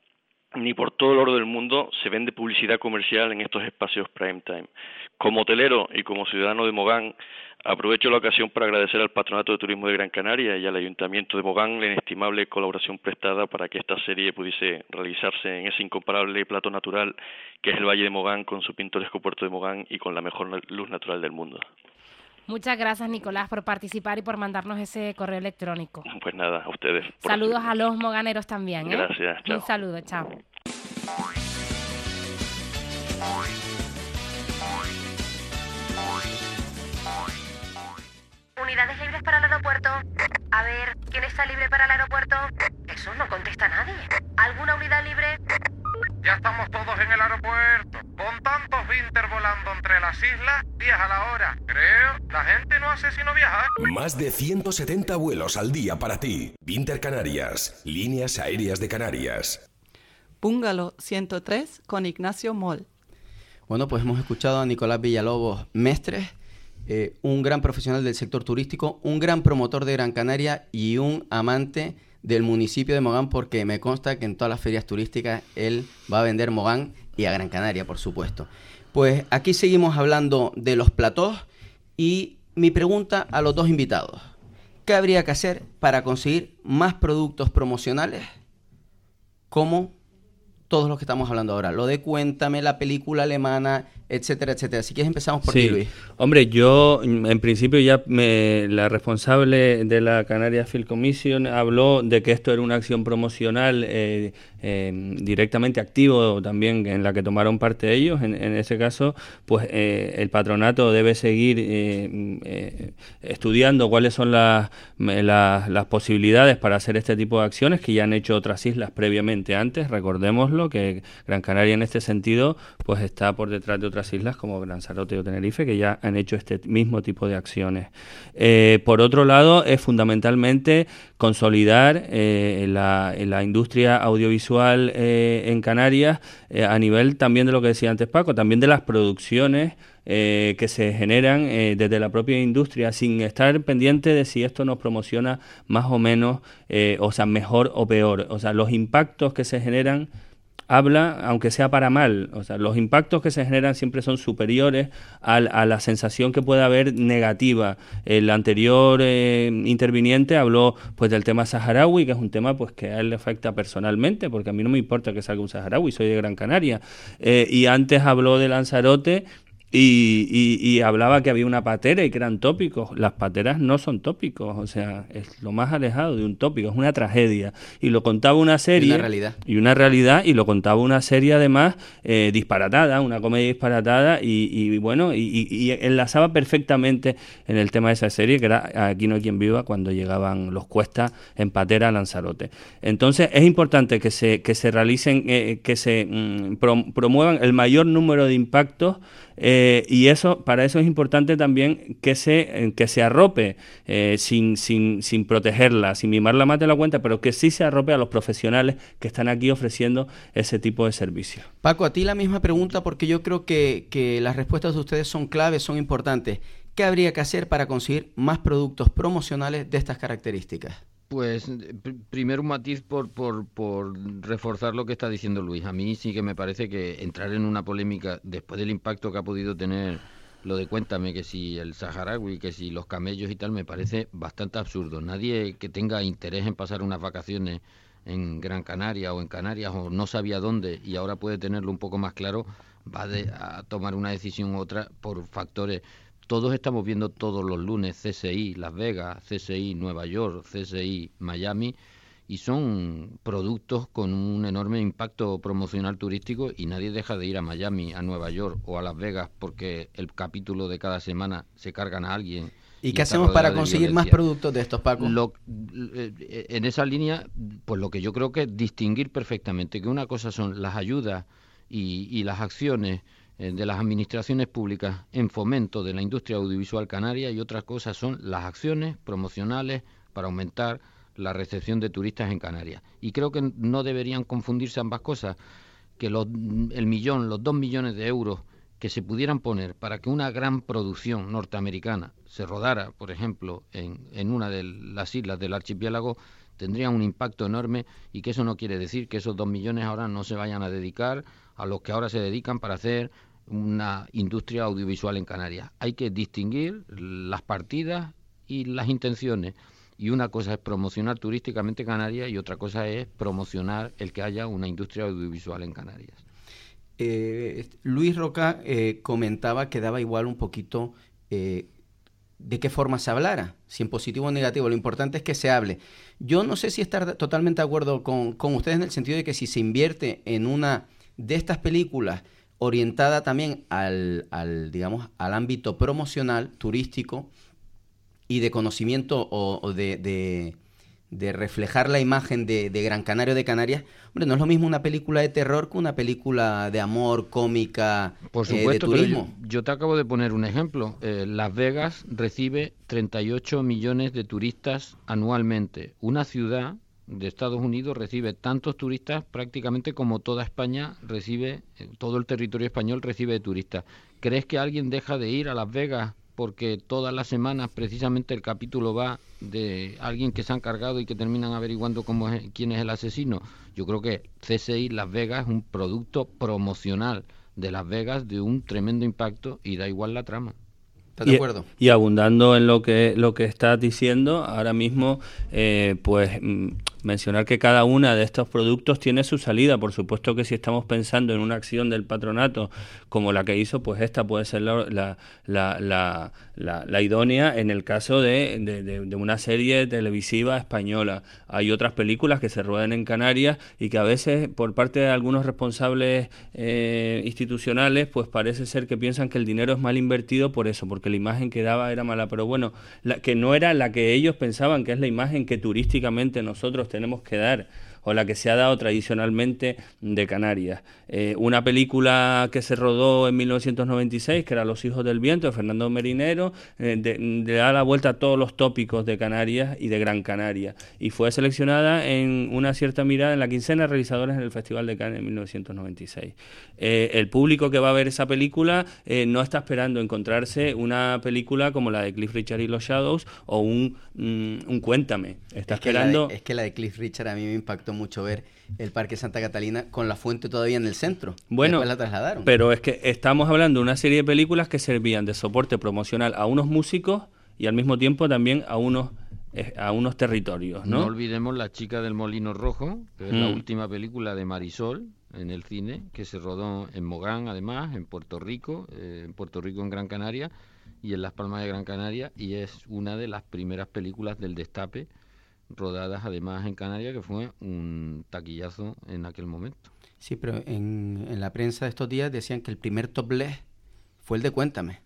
ni por todo el oro del mundo se vende publicidad comercial en estos espacios prime time. Como hotelero y como ciudadano de Mogán, aprovecho la ocasión para agradecer al Patronato de Turismo de Gran Canaria y al Ayuntamiento de Mogán la inestimable colaboración prestada para que esta serie pudiese realizarse en ese incomparable plato natural que es el Valle de Mogán, con su pintoresco puerto de Mogán y con la mejor luz natural del mundo. Muchas gracias, Nicolás, por participar y por mandarnos ese correo electrónico. Pues nada, a ustedes. Saludos a los moganeros también, ¿eh? Gracias, chao. Un saludo, chao. ¿Unidades libres para el aeropuerto? A ver, ¿quién está libre para el aeropuerto? Eso no contesta nadie. ¿Alguna unidad libre? Ya estamos todos en el aeropuerto. Con tantos Vinter volando entre las islas, diez a la hora. Creo, la gente no hace sino viajar. Más de ciento setenta vuelos al día para ti. Vinter Canarias, líneas aéreas de Canarias. Búngalo ciento tres con Ignacio Moll. Bueno, pues hemos escuchado a Nicolás Villalobos Mestres, eh, un gran profesional del sector turístico, un gran promotor de Gran Canaria y un amante del municipio de Mogán, porque me consta que en todas las ferias turísticas él va a vender Mogán y a Gran Canaria, por supuesto. Pues aquí seguimos hablando de los platós y mi pregunta a los dos invitados: ¿qué habría que hacer para conseguir más productos promocionales como todos los que estamos hablando ahora? Lo de Cuéntame, la película alemana, etcétera, etcétera. Así que empezamos por sí. ti, Luis. Hombre, yo en principio ya me, la responsable de la Canarias Film Commission habló de que esto era una acción promocional eh, eh, directamente activo también, en la que tomaron parte ellos. En, en ese caso, pues eh, el patronato debe seguir eh, eh, estudiando cuáles son las, las, las posibilidades para hacer este tipo de acciones que ya han hecho otras islas previamente antes. Recordémoslo, que Gran Canaria en este sentido pues está por detrás de otras islas como Lanzarote o Tenerife, que ya han hecho este mismo tipo de acciones. Eh, por otro lado, es fundamentalmente consolidar eh, la, la industria audiovisual eh, en Canarias eh, a nivel también de lo que decía antes Paco, también de las producciones Eh, que se generan eh, desde la propia industria, sin estar pendiente de si esto nos promociona más o menos, eh, o sea, mejor o peor. O sea, los impactos que se generan, habla, aunque sea para mal, o sea, los impactos que se generan siempre son superiores al, a la sensación que puede haber negativa. El anterior eh, interviniente habló pues del tema saharaui, que es un tema pues que a él le afecta personalmente, porque a mí no me importa que salga un saharaui, soy de Gran Canaria. Eh, y antes habló de Lanzarote, Y, y, y hablaba que había una patera y que eran tópicos. Las pateras no son tópicos, o sea, es lo más alejado de un tópico, es una tragedia. Y lo contaba una serie... Y una realidad. Y una realidad, y lo contaba una serie además eh, disparatada, una comedia disparatada, y, y bueno, y, y, y enlazaba perfectamente en el tema de esa serie, que era Aquí no hay quien viva, cuando llegaban los cuestas en patera a Lanzarote. Entonces es importante que se, que se realicen, eh, que se mm, prom- promuevan el mayor número de impactos. Eh, y eso, para eso es importante también que se, que se arrope eh, sin, sin, sin protegerla, sin mimarla más de la cuenta, pero que sí se arrope a los profesionales que están aquí ofreciendo ese tipo de servicios. Paco, a ti la misma pregunta, porque yo creo que, que las respuestas de ustedes son claves, son importantes. ¿Qué habría que hacer para conseguir más productos promocionales de estas características? Pues pr- primero un matiz por, por, por reforzar lo que está diciendo Luis. A mí sí que me parece que entrar en una polémica después del impacto que ha podido tener lo de Cuéntame, que si el saharaui, que si los camellos y tal, me parece bastante absurdo. Nadie que tenga interés en pasar unas vacaciones en Gran Canaria o en Canarias o no sabía dónde y ahora puede tenerlo un poco más claro, va de, a tomar una decisión u otra por factores. Todos estamos viendo todos los lunes C S I Las Vegas, C S I Nueva York, C S I Miami, y son productos con un enorme impacto promocional turístico y nadie deja de ir a Miami, a Nueva York o a Las Vegas porque el capítulo de cada semana se cargan a alguien. ¿Y, ¿Y qué hacemos para conseguir más productos de estos, Paco? Lo, en esa línea, pues lo que yo creo que es distinguir perfectamente que una cosa son las ayudas y, y las acciones de las administraciones públicas en fomento de la industria audiovisual canaria y otras cosas son las acciones promocionales para aumentar la recepción de turistas en Canarias. Y creo que no deberían confundirse ambas cosas, que los, el millón, los dos millones de euros que se pudieran poner para que una gran producción norteamericana se rodara, por ejemplo, en, en una de las islas del archipiélago, tendría un impacto enorme, y que eso no quiere decir que esos dos millones ahora no se vayan a dedicar a los que ahora se dedican para hacer una industria audiovisual en Canarias. Hay que distinguir las partidas y las intenciones, y una cosa es promocionar turísticamente Canarias y otra cosa es promocionar el que haya una industria audiovisual en Canarias. Eh, Luis Roca eh, comentaba que daba igual un poquito eh, de qué forma se hablara, si en positivo o negativo, lo importante es que se hable. Yo no sé si estar totalmente de acuerdo con, con ustedes en el sentido de que si se invierte en una de estas películas orientada también al, al digamos, al ámbito promocional, turístico y de conocimiento o, o de, de, de reflejar la imagen de, de Gran Canaria o de Canarias, hombre, no es lo mismo una película de terror que una película de amor, cómica, Por supuesto, eh, de turismo. Pero yo, yo te acabo de poner un ejemplo. Eh, Las Vegas recibe treinta y ocho millones de turistas anualmente. Una ciudad de Estados Unidos recibe tantos turistas prácticamente como toda España recibe, eh, todo el territorio español recibe de turistas. ¿Crees que alguien deja de ir a Las Vegas porque todas las semanas precisamente el capítulo va de alguien que se han cargado y que terminan averiguando cómo es, quién es el asesino? Yo creo que C S I Las Vegas es un producto promocional de Las Vegas de un tremendo impacto y da igual la trama. ¿Estás de acuerdo? Y, y abundando en lo que lo que estás diciendo, ahora mismo, eh, pues mm, mencionar que cada una de estos productos tiene su salida. Por supuesto que si estamos pensando en una acción del patronato como la que hizo, pues esta puede ser la, la, la, la, la, la idónea en el caso de, de, de, de una serie televisiva española. Hay otras películas que se ruedan en Canarias y que a veces por parte de algunos responsables eh, institucionales, pues parece ser que piensan que el dinero es mal invertido por eso, porque la imagen que daba era mala, pero bueno, la, que no era la que ellos pensaban que es la imagen que turísticamente nosotros tenemos que dar, o la que se ha dado tradicionalmente de Canarias. Eh, una película que se rodó en mil novecientos noventa y seis, que era Los hijos del viento, de Fernando Merinero, eh, de, de da la vuelta a todos los tópicos de Canarias y de Gran Canaria, y fue seleccionada en una cierta mirada en la quincena de realizadores en el Festival de Cannes en mil novecientos noventa y seis. Eh, el público que va a ver esa película eh, no está esperando encontrarse una película como la de Cliff Richard y los Shadows o un, mm, un Cuéntame. Está es esperando... Que de, es que la de Cliff Richard a mí me impactó mucho ver el Parque Santa Catalina con la fuente todavía en el centro. Bueno, después la trasladaron. Pero es que estamos hablando de una serie de películas que servían de soporte promocional a unos músicos y al mismo tiempo también a unos a unos territorios, ¿no? No olvidemos La chica del molino rojo, que es mm. la última película de Marisol en el cine, que se rodó en Mogán, además, en Puerto Rico, eh, en Puerto Rico, en Gran Canaria, y en Las Palmas de Gran Canaria, y es una de las primeras películas del Destape, rodadas además en Canarias, que fue un taquillazo en aquel momento. Sí, pero en, en la prensa de estos días decían que el primer topless fue el de Cuéntame.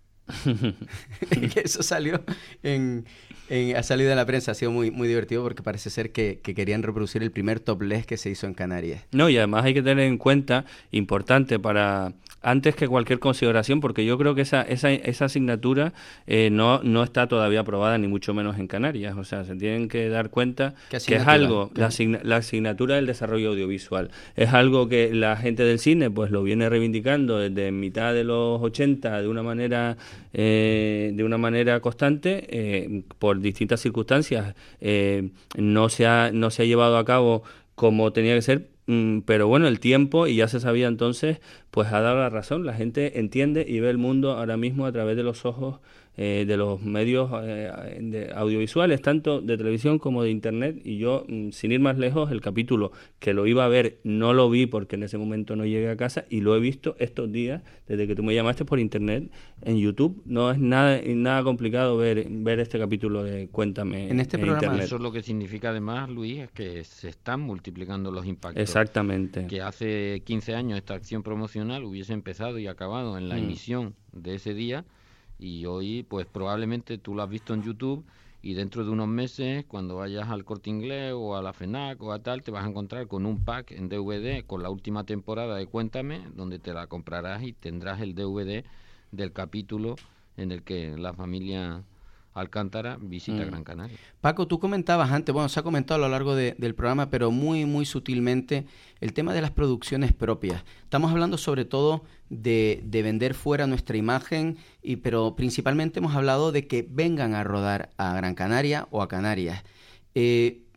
Que eso salió en, en, ha salido en la prensa, ha sido muy, muy divertido porque parece ser que, que querían reproducir el primer topless que se hizo en Canarias. No, y además hay que tener en cuenta, importante para antes que cualquier consideración, porque yo creo que esa esa, esa asignatura eh, no no está todavía aprobada, ni mucho menos en Canarias. O sea, se tienen que dar cuenta que es algo, la, asign la asignatura del desarrollo audiovisual. Es algo que la gente del cine pues lo viene reivindicando desde mitad de los ochenta de una manera eh, de una manera constante, eh, por distintas circunstancias. Eh, no se ha, no se ha llevado a cabo como tenía que ser, pero bueno, el tiempo, y ya se sabía entonces, pues ha dado la razón. La gente entiende y ve el mundo ahora mismo a través de los ojos eh, de los medios eh, de audiovisuales, tanto de televisión como de internet. Y yo, sin ir más lejos, el capítulo que lo iba a ver no lo vi porque en ese momento no llegué a casa, y lo he visto estos días desde que tú me llamaste por internet en YouTube. No es nada nada complicado ver ver este capítulo de Cuéntame en este en programa. internet. Eso lo que significa además, Luis, es que se están multiplicando los impactos. Exactamente. Que hace quince años esta acción promocional hubiese empezado y acabado en la mm. emisión de ese día, y hoy pues probablemente tú lo has visto en YouTube, y dentro de unos meses, cuando vayas al Corte Inglés o a la FENAC o a tal, te vas a encontrar con un pack en D V D con la última temporada de Cuéntame, donde te la comprarás y tendrás el D V D del capítulo en el que la familia Alcántara visita mm. Gran Canaria. Paco, tú comentabas antes, bueno, se ha comentado a lo largo de, del programa, pero muy, muy sutilmente, el tema de las producciones propias. Estamos hablando sobre todo de, de vender fuera nuestra imagen, y pero principalmente hemos hablado de que vengan a rodar a Gran Canaria o a Canarias. Eh,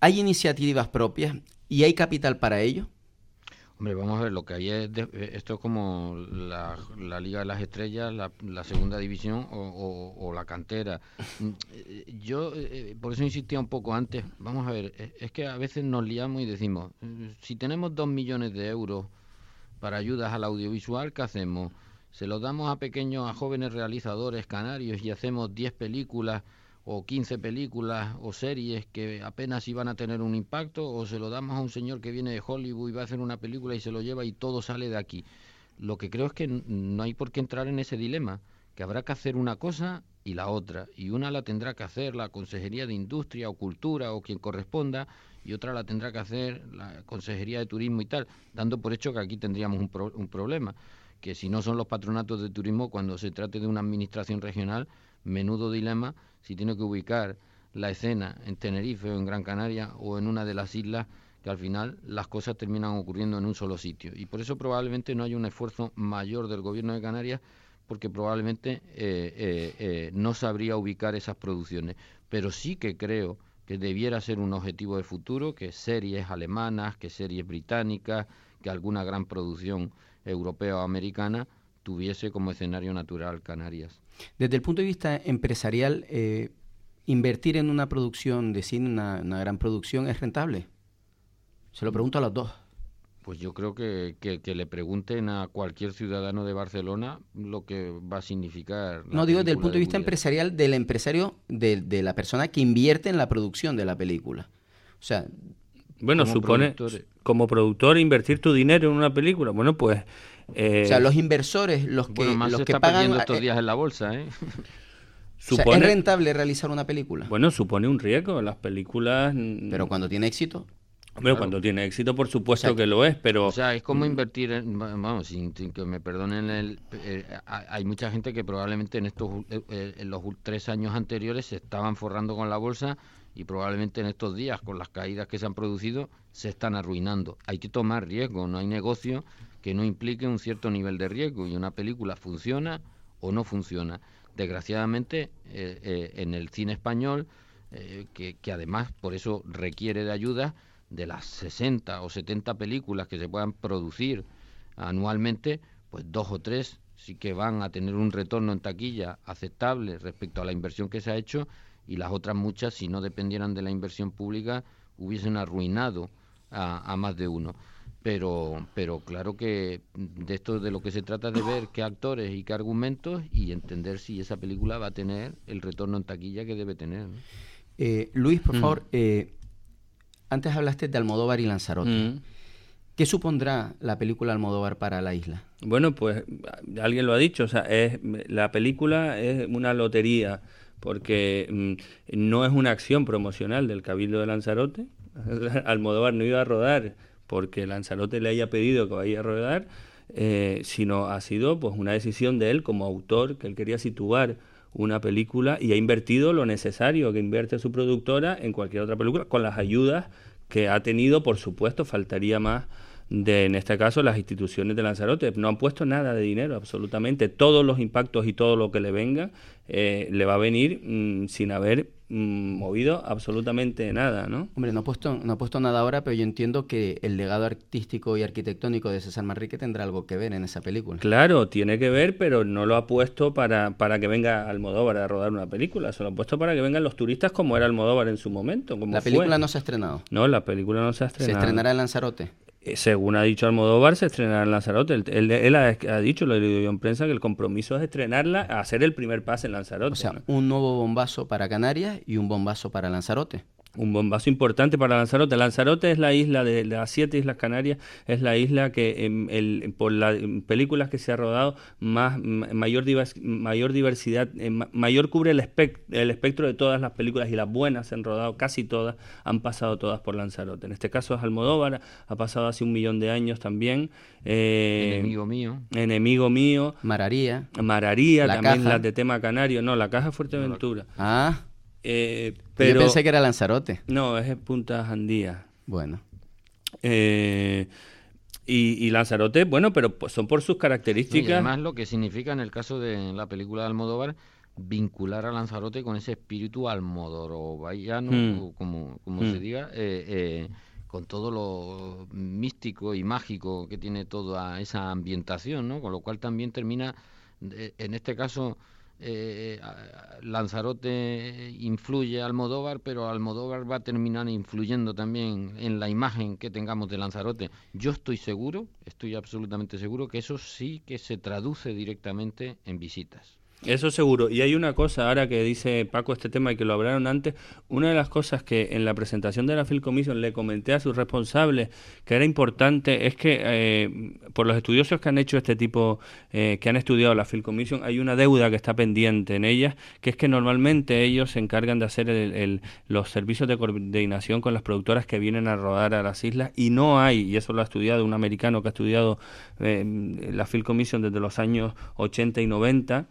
¿Hay iniciativas propias y hay capital para ello? Hombre, vamos a ver, lo que hay es, de, esto es como la, la Liga de las Estrellas, la, la segunda división o, o, o la cantera. Yo, eh, por eso insistía un poco antes, vamos a ver, es, es que a veces nos liamos y decimos, si tenemos dos millones de euros para ayudas al audiovisual, ¿qué hacemos? ¿Se los damos a pequeños, a jóvenes realizadores canarios y hacemos diez películas o quince películas o series que apenas iban a tener un impacto, o se lo damos a un señor que viene de Hollywood y va a hacer una película y se lo lleva y todo sale de aquí? Lo que creo es que no hay por qué entrar en ese dilema, que habrá que hacer una cosa y la otra, y una la tendrá que hacer la Consejería de Industria o Cultura o quien corresponda, y otra la tendrá que hacer la Consejería de Turismo y tal, dando por hecho que aquí tendríamos un, pro, un problema, que si no son los patronatos de turismo, cuando se trate de una administración regional, menudo dilema si tiene que ubicar la escena en Tenerife o en Gran Canaria o en una de las islas, que al final las cosas terminan ocurriendo en un solo sitio. Y por eso probablemente no haya un esfuerzo mayor del Gobierno de Canarias, porque probablemente eh, eh, eh, no sabría ubicar esas producciones. Pero sí que creo que debiera ser un objetivo de futuro, que series alemanas, que series británicas, que alguna gran producción europea o americana tuviese como escenario natural Canarias. Desde el punto de vista empresarial, eh, ¿invertir en una producción de cine, una, una gran producción, es rentable? Se lo pregunto a los dos. Pues yo creo que, que, que le pregunten a cualquier ciudadano de Barcelona lo que va a significar. No, digo desde el punto de vista empresarial, del empresario, de, de la persona que invierte en la producción de la película. O sea, bueno, como supone, productores. como productor, invertir tu dinero en una película. Bueno, pues... Eh, o sea, los inversores, los que, bueno, más los se que está pagan... perdiendo estos eh, días en la bolsa, ¿eh? Supone, o sea, ¿es rentable realizar una película? Bueno, supone un riesgo. Las películas... Pero cuando tiene éxito... Hombre, claro. Cuando tiene éxito, por supuesto, o sea, que lo es, pero... O sea, es como invertir, en, vamos, sin, sin que me perdonen, el, eh, hay mucha gente que probablemente en estos eh, en los tres años anteriores se estaban forrando con la bolsa y probablemente en estos días, con las caídas que se han producido, se están arruinando. Hay que tomar riesgo, no hay negocio que no implique un cierto nivel de riesgo, y una película funciona o no funciona. Desgraciadamente, eh, eh, en el cine español, eh, que, que además por eso requiere de ayuda, de las sesenta o setenta películas que se puedan producir anualmente, pues dos o tres sí que van a tener un retorno en taquilla aceptable respecto a la inversión que se ha hecho, y las otras muchas, si no dependieran de la inversión pública, hubiesen arruinado a, a más de uno. Pero, pero claro que de esto de lo que se trata es de ver qué actores y qué argumentos y entender si esa película va a tener el retorno en taquilla que debe tener, ¿no? Eh, Luis, por mm. favor, eh, antes hablaste de Almodóvar y Lanzarote. Mm. ¿Qué supondrá la película Almodóvar para la isla? Bueno, pues alguien lo ha dicho, o sea, es, la película es una lotería, porque mmm, no es una acción promocional del Cabildo de Lanzarote. Almodóvar no iba a rodar porque Lanzarote le haya pedido que vaya a rodar, eh, sino ha sido pues una decisión de él como autor, que él quería situar una película y ha invertido lo necesario que invierte su productora en cualquier otra película, con las ayudas que ha tenido, por supuesto, faltaría más de, en este caso, las instituciones de Lanzarote. No han puesto nada de dinero, absolutamente. Todos los impactos y todo lo que le venga eh, le va a venir mmm, sin haber mmm, movido absolutamente nada, ¿no? Hombre, no ha puesto, no ha puesto nada ahora, pero yo entiendo que el legado artístico y arquitectónico de César Manrique tendrá algo que ver en esa película. Claro, tiene que ver, pero no lo ha puesto para, para que venga Almodóvar a rodar una película. Se lo ha puesto para que vengan los turistas, como era Almodóvar en su momento. Como ¿La película fue. no se ha estrenado? No, la película no se ha estrenado. ¿Se estrenará en Lanzarote? Según ha dicho Almodóvar, se estrenará en Lanzarote. Él, él, él ha, ha dicho, lo he leído yo en prensa, que el compromiso es estrenarla, hacer el primer pase en Lanzarote. O sea, ¿no? Un nuevo bombazo para Canarias y un bombazo para Lanzarote. Un bombazo importante para Lanzarote. Lanzarote es la isla de, de las siete islas Canarias, es la isla que en, el, por las películas que se ha rodado más mayor, divers, mayor diversidad, eh, mayor cubre el, espect, el espectro de todas las películas, y las buenas se han rodado, casi todas, han pasado todas por Lanzarote. En este caso es Almodóvar, ha pasado hace un millón de años también. Eh, Enemigo mío. Enemigo mío. Mararía. Mararía, La también Caja. las de tema canario. No, La Caja Fuerteventura. Ah. Eh, pero, yo pensé que era Lanzarote. No, es Punta Jandía. Bueno. Eh, y, y Lanzarote, bueno, pero pues son por sus características. Sí, y además lo que significa en el caso de la película de Almodóvar, vincular a Lanzarote con ese espíritu almodorovariano, Mm. o como, como Mm. se diga, eh, eh, con todo lo místico y mágico que tiene toda esa ambientación, ¿no? Con lo cual también termina, eh, en este caso, eh, Lanzarote influye a Almodóvar, pero Almodóvar va a terminar influyendo también en la imagen que tengamos de Lanzarote. Yo estoy seguro, estoy absolutamente seguro que eso sí que se traduce directamente en visitas. Eso seguro. Y hay una cosa, ahora que dice Paco este tema y que lo hablaron antes, una de las cosas que en la presentación de la Film Commission le comenté a sus responsables que era importante es que eh, por los estudiosos que han hecho este tipo, eh, que han estudiado la Film Commission, hay una deuda que está pendiente en ellas, que es que normalmente ellos se encargan de hacer el, el, los servicios de coordinación con las productoras que vienen a rodar a las islas, y no hay, y eso lo ha estudiado un americano que ha estudiado eh, la Film Commission desde los años ochenta y noventa.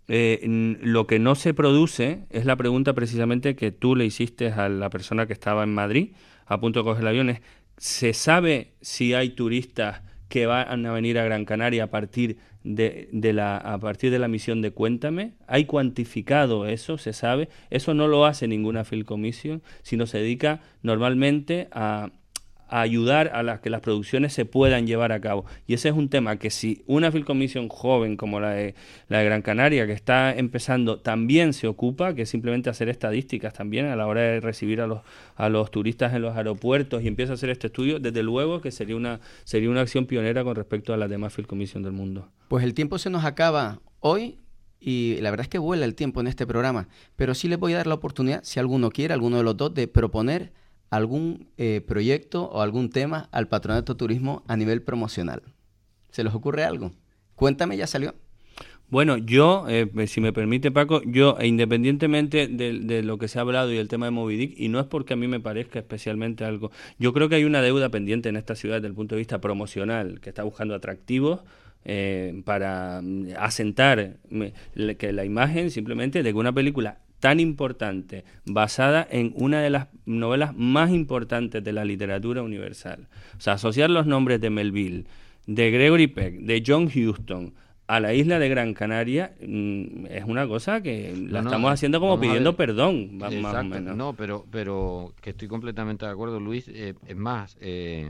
Eh, lo que no se produce es la pregunta precisamente que tú le hiciste a la persona que estaba en Madrid a punto de coger el avión. ¿Se sabe si hay turistas que van a venir a Gran Canaria a partir de, de la a partir de la misión de Cuéntame? ¿Hay cuantificado eso? ¿Se sabe? Eso no lo hace ninguna Film Commission, sino se dedica normalmente a a ayudar a las que las producciones se puedan llevar a cabo. Y ese es un tema que si una Film Commission joven como la de, la de Gran Canaria, que está empezando, también se ocupa, que es simplemente hacer estadísticas también a la hora de recibir a los a los turistas en los aeropuertos, y empieza a hacer este estudio, desde luego que sería una sería una acción pionera con respecto a las demás Film Commission del mundo. Pues el tiempo se nos acaba hoy. Y la verdad es que vuela el tiempo en este programa, pero sí les voy a dar la oportunidad, si alguno quiere, alguno de los dos, de proponer algún eh, proyecto o algún tema al Patronato de Turismo a nivel promocional. ¿Se les ocurre algo? Cuéntame, ya salió. Bueno, yo, eh, si me permite Paco, yo independientemente de, de lo que se ha hablado y el tema de Moby Dick, y no es porque a mí me parezca especialmente algo, yo creo que hay una deuda pendiente en esta ciudad desde el punto de vista promocional, que está buscando atractivos eh, para asentar me, que la imagen simplemente de que una película tan importante, basada en una de las novelas más importantes de la literatura universal. O sea, asociar los nombres de Melville, de Gregory Peck, de John Huston a la isla de Gran Canaria mmm, es una cosa que la no, estamos no, haciendo como pidiendo perdón, más, más o menos. No, pero, pero que estoy completamente de acuerdo, Luis. Eh, es más, eh,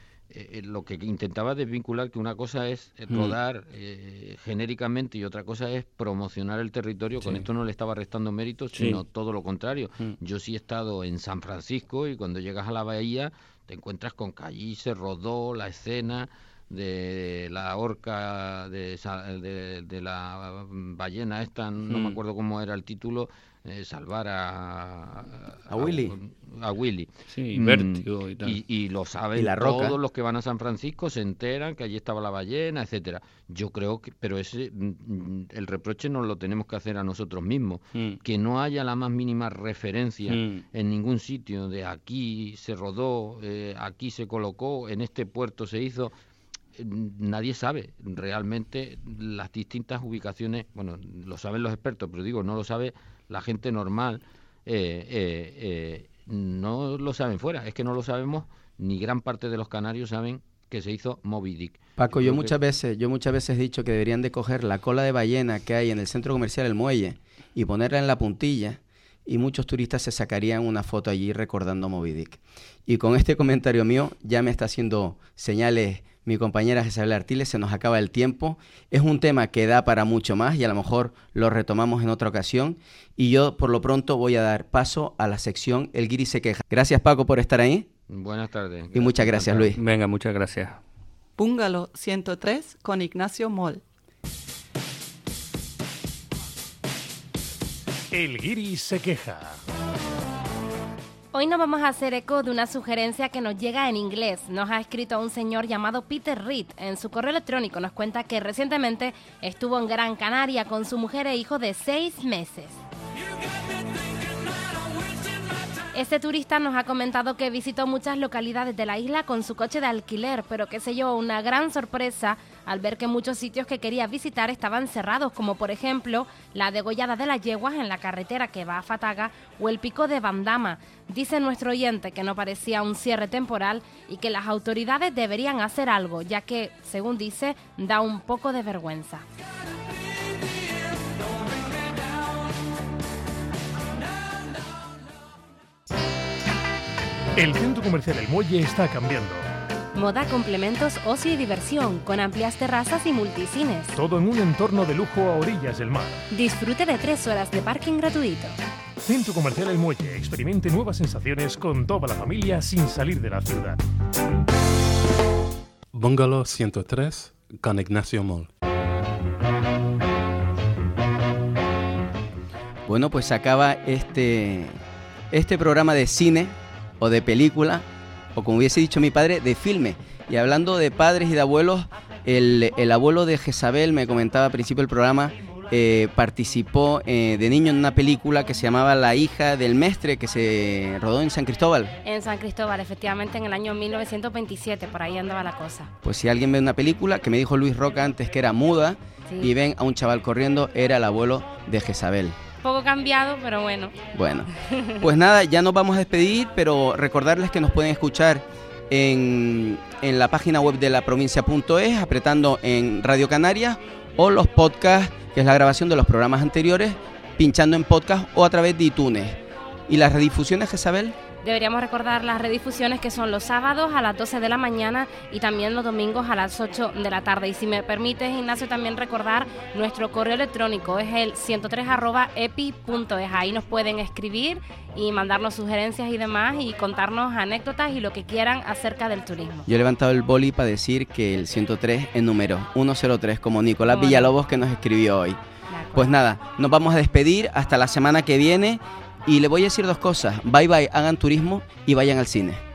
Eh, lo que intentaba desvincular, que una cosa es rodar eh, genéricamente y otra cosa es promocionar el territorio. Sí. Con esto no le estaba restando méritos, sí. sino todo lo contrario. Mm. Yo sí he estado en San Francisco y cuando llegas a la bahía te encuentras con que allí se rodó la escena de la orca, de, de, de la ballena esta, no mm. me acuerdo cómo era el título, eh, salvar a, a, a Willy. A, a Willy. Sí, mm, Vértigo y tal. Y, y lo saben ¿Y la roca? Todos los que van a San Francisco, se enteran que allí estaba la ballena, etcétera. Yo creo que, pero ese el reproche nos lo tenemos que hacer a nosotros mismos, mm. que no haya la más mínima referencia mm. en ningún sitio de aquí se rodó, eh, aquí se colocó, en este puerto se hizo. Nadie sabe realmente las distintas ubicaciones, bueno, lo saben los expertos, pero digo, no lo sabe la gente normal, eh, eh, eh, no lo saben fuera, es que no lo sabemos, ni gran parte de los canarios saben que se hizo Moby Dick. Paco, yo, yo muchas que... veces, yo muchas veces he dicho que deberían de coger la cola de ballena que hay en el centro comercial El Muelle y ponerla en la puntilla, y muchos turistas se sacarían una foto allí recordando Moby Dick. Y con este comentario mío ya me está haciendo señales mi compañera Isabel Artiles, se nos acaba el tiempo. Es un tema que da para mucho más y a lo mejor lo retomamos en otra ocasión. Y yo por lo pronto voy a dar paso a la sección El Guiri se queja. Gracias Paco por estar ahí. Buenas tardes. Y muchas gracias Luis. Venga, muchas gracias. Bungalow ciento tres con Ignacio Moll. El Guiri se queja. Hoy nos vamos a hacer eco de una sugerencia que nos llega en inglés. Nos ha escrito un señor llamado Peter Reed. En su correo electrónico nos cuenta que recientemente estuvo en Gran Canaria con su mujer e hijo de seis meses. Este turista nos ha comentado que visitó muchas localidades de la isla con su coche de alquiler, pero que se llevó una gran sorpresa al ver que muchos sitios que quería visitar estaban cerrados, como por ejemplo la degollada de las yeguas en la carretera que va a Fataga o el pico de Bandama. Dice nuestro oyente que no parecía un cierre temporal y que las autoridades deberían hacer algo, ya que, según dice, da un poco de vergüenza. El centro comercial El Muelle está cambiando. Moda, complementos, ocio y diversión, con amplias terrazas y multicines. Todo en un entorno de lujo a orillas del mar. Disfrute de tres horas de parking gratuito. Centro comercial El Muelle. Experimente nuevas sensaciones con toda la familia sin salir de la ciudad. Bungalow ciento tres con Ignacio Moll. Bueno, pues se acaba este, este programa de cine o de película, o como hubiese dicho mi padre, de filme. Y hablando de padres y de abuelos, el, el abuelo de Jezabel me comentaba al principio del programa, eh, participó eh, de niño en una película que se llamaba La hija del mestre, que se rodó en San Cristóbal. En San Cristóbal, efectivamente, en el año mil novecientos veintisiete, por ahí andaba la cosa. Pues si alguien ve una película, que me dijo Luis Roca antes que era muda, sí, y ven a un chaval corriendo, era el abuelo de Jezabel. Poco cambiado, pero bueno. Bueno, pues nada, ya nos vamos a despedir, pero recordarles que nos pueden escuchar en, en la página web de la provincia punto es, apretando en Radio Canarias, o los podcasts, que es la grabación de los programas anteriores, pinchando en podcast o a través de iTunes. ¿Y las redifusiones, Jezabel? Deberíamos recordar las redifusiones, que son los sábados a las doce de la mañana y también los domingos a las ocho de la tarde. Y si me permites, Ignacio, también recordar nuestro correo electrónico, es el ciento tres arroba epi punto es. Ahí nos pueden escribir y mandarnos sugerencias y demás, y contarnos anécdotas y lo que quieran acerca del turismo. Yo he levantado el boli para decir que el ciento tres es número ciento tres, como Nicolás ¿Cómo Villalobos, que nos escribió hoy. Pues nada, nos vamos a despedir hasta la semana que viene. Y le voy a decir dos cosas: bye bye, hagan turismo y vayan al cine.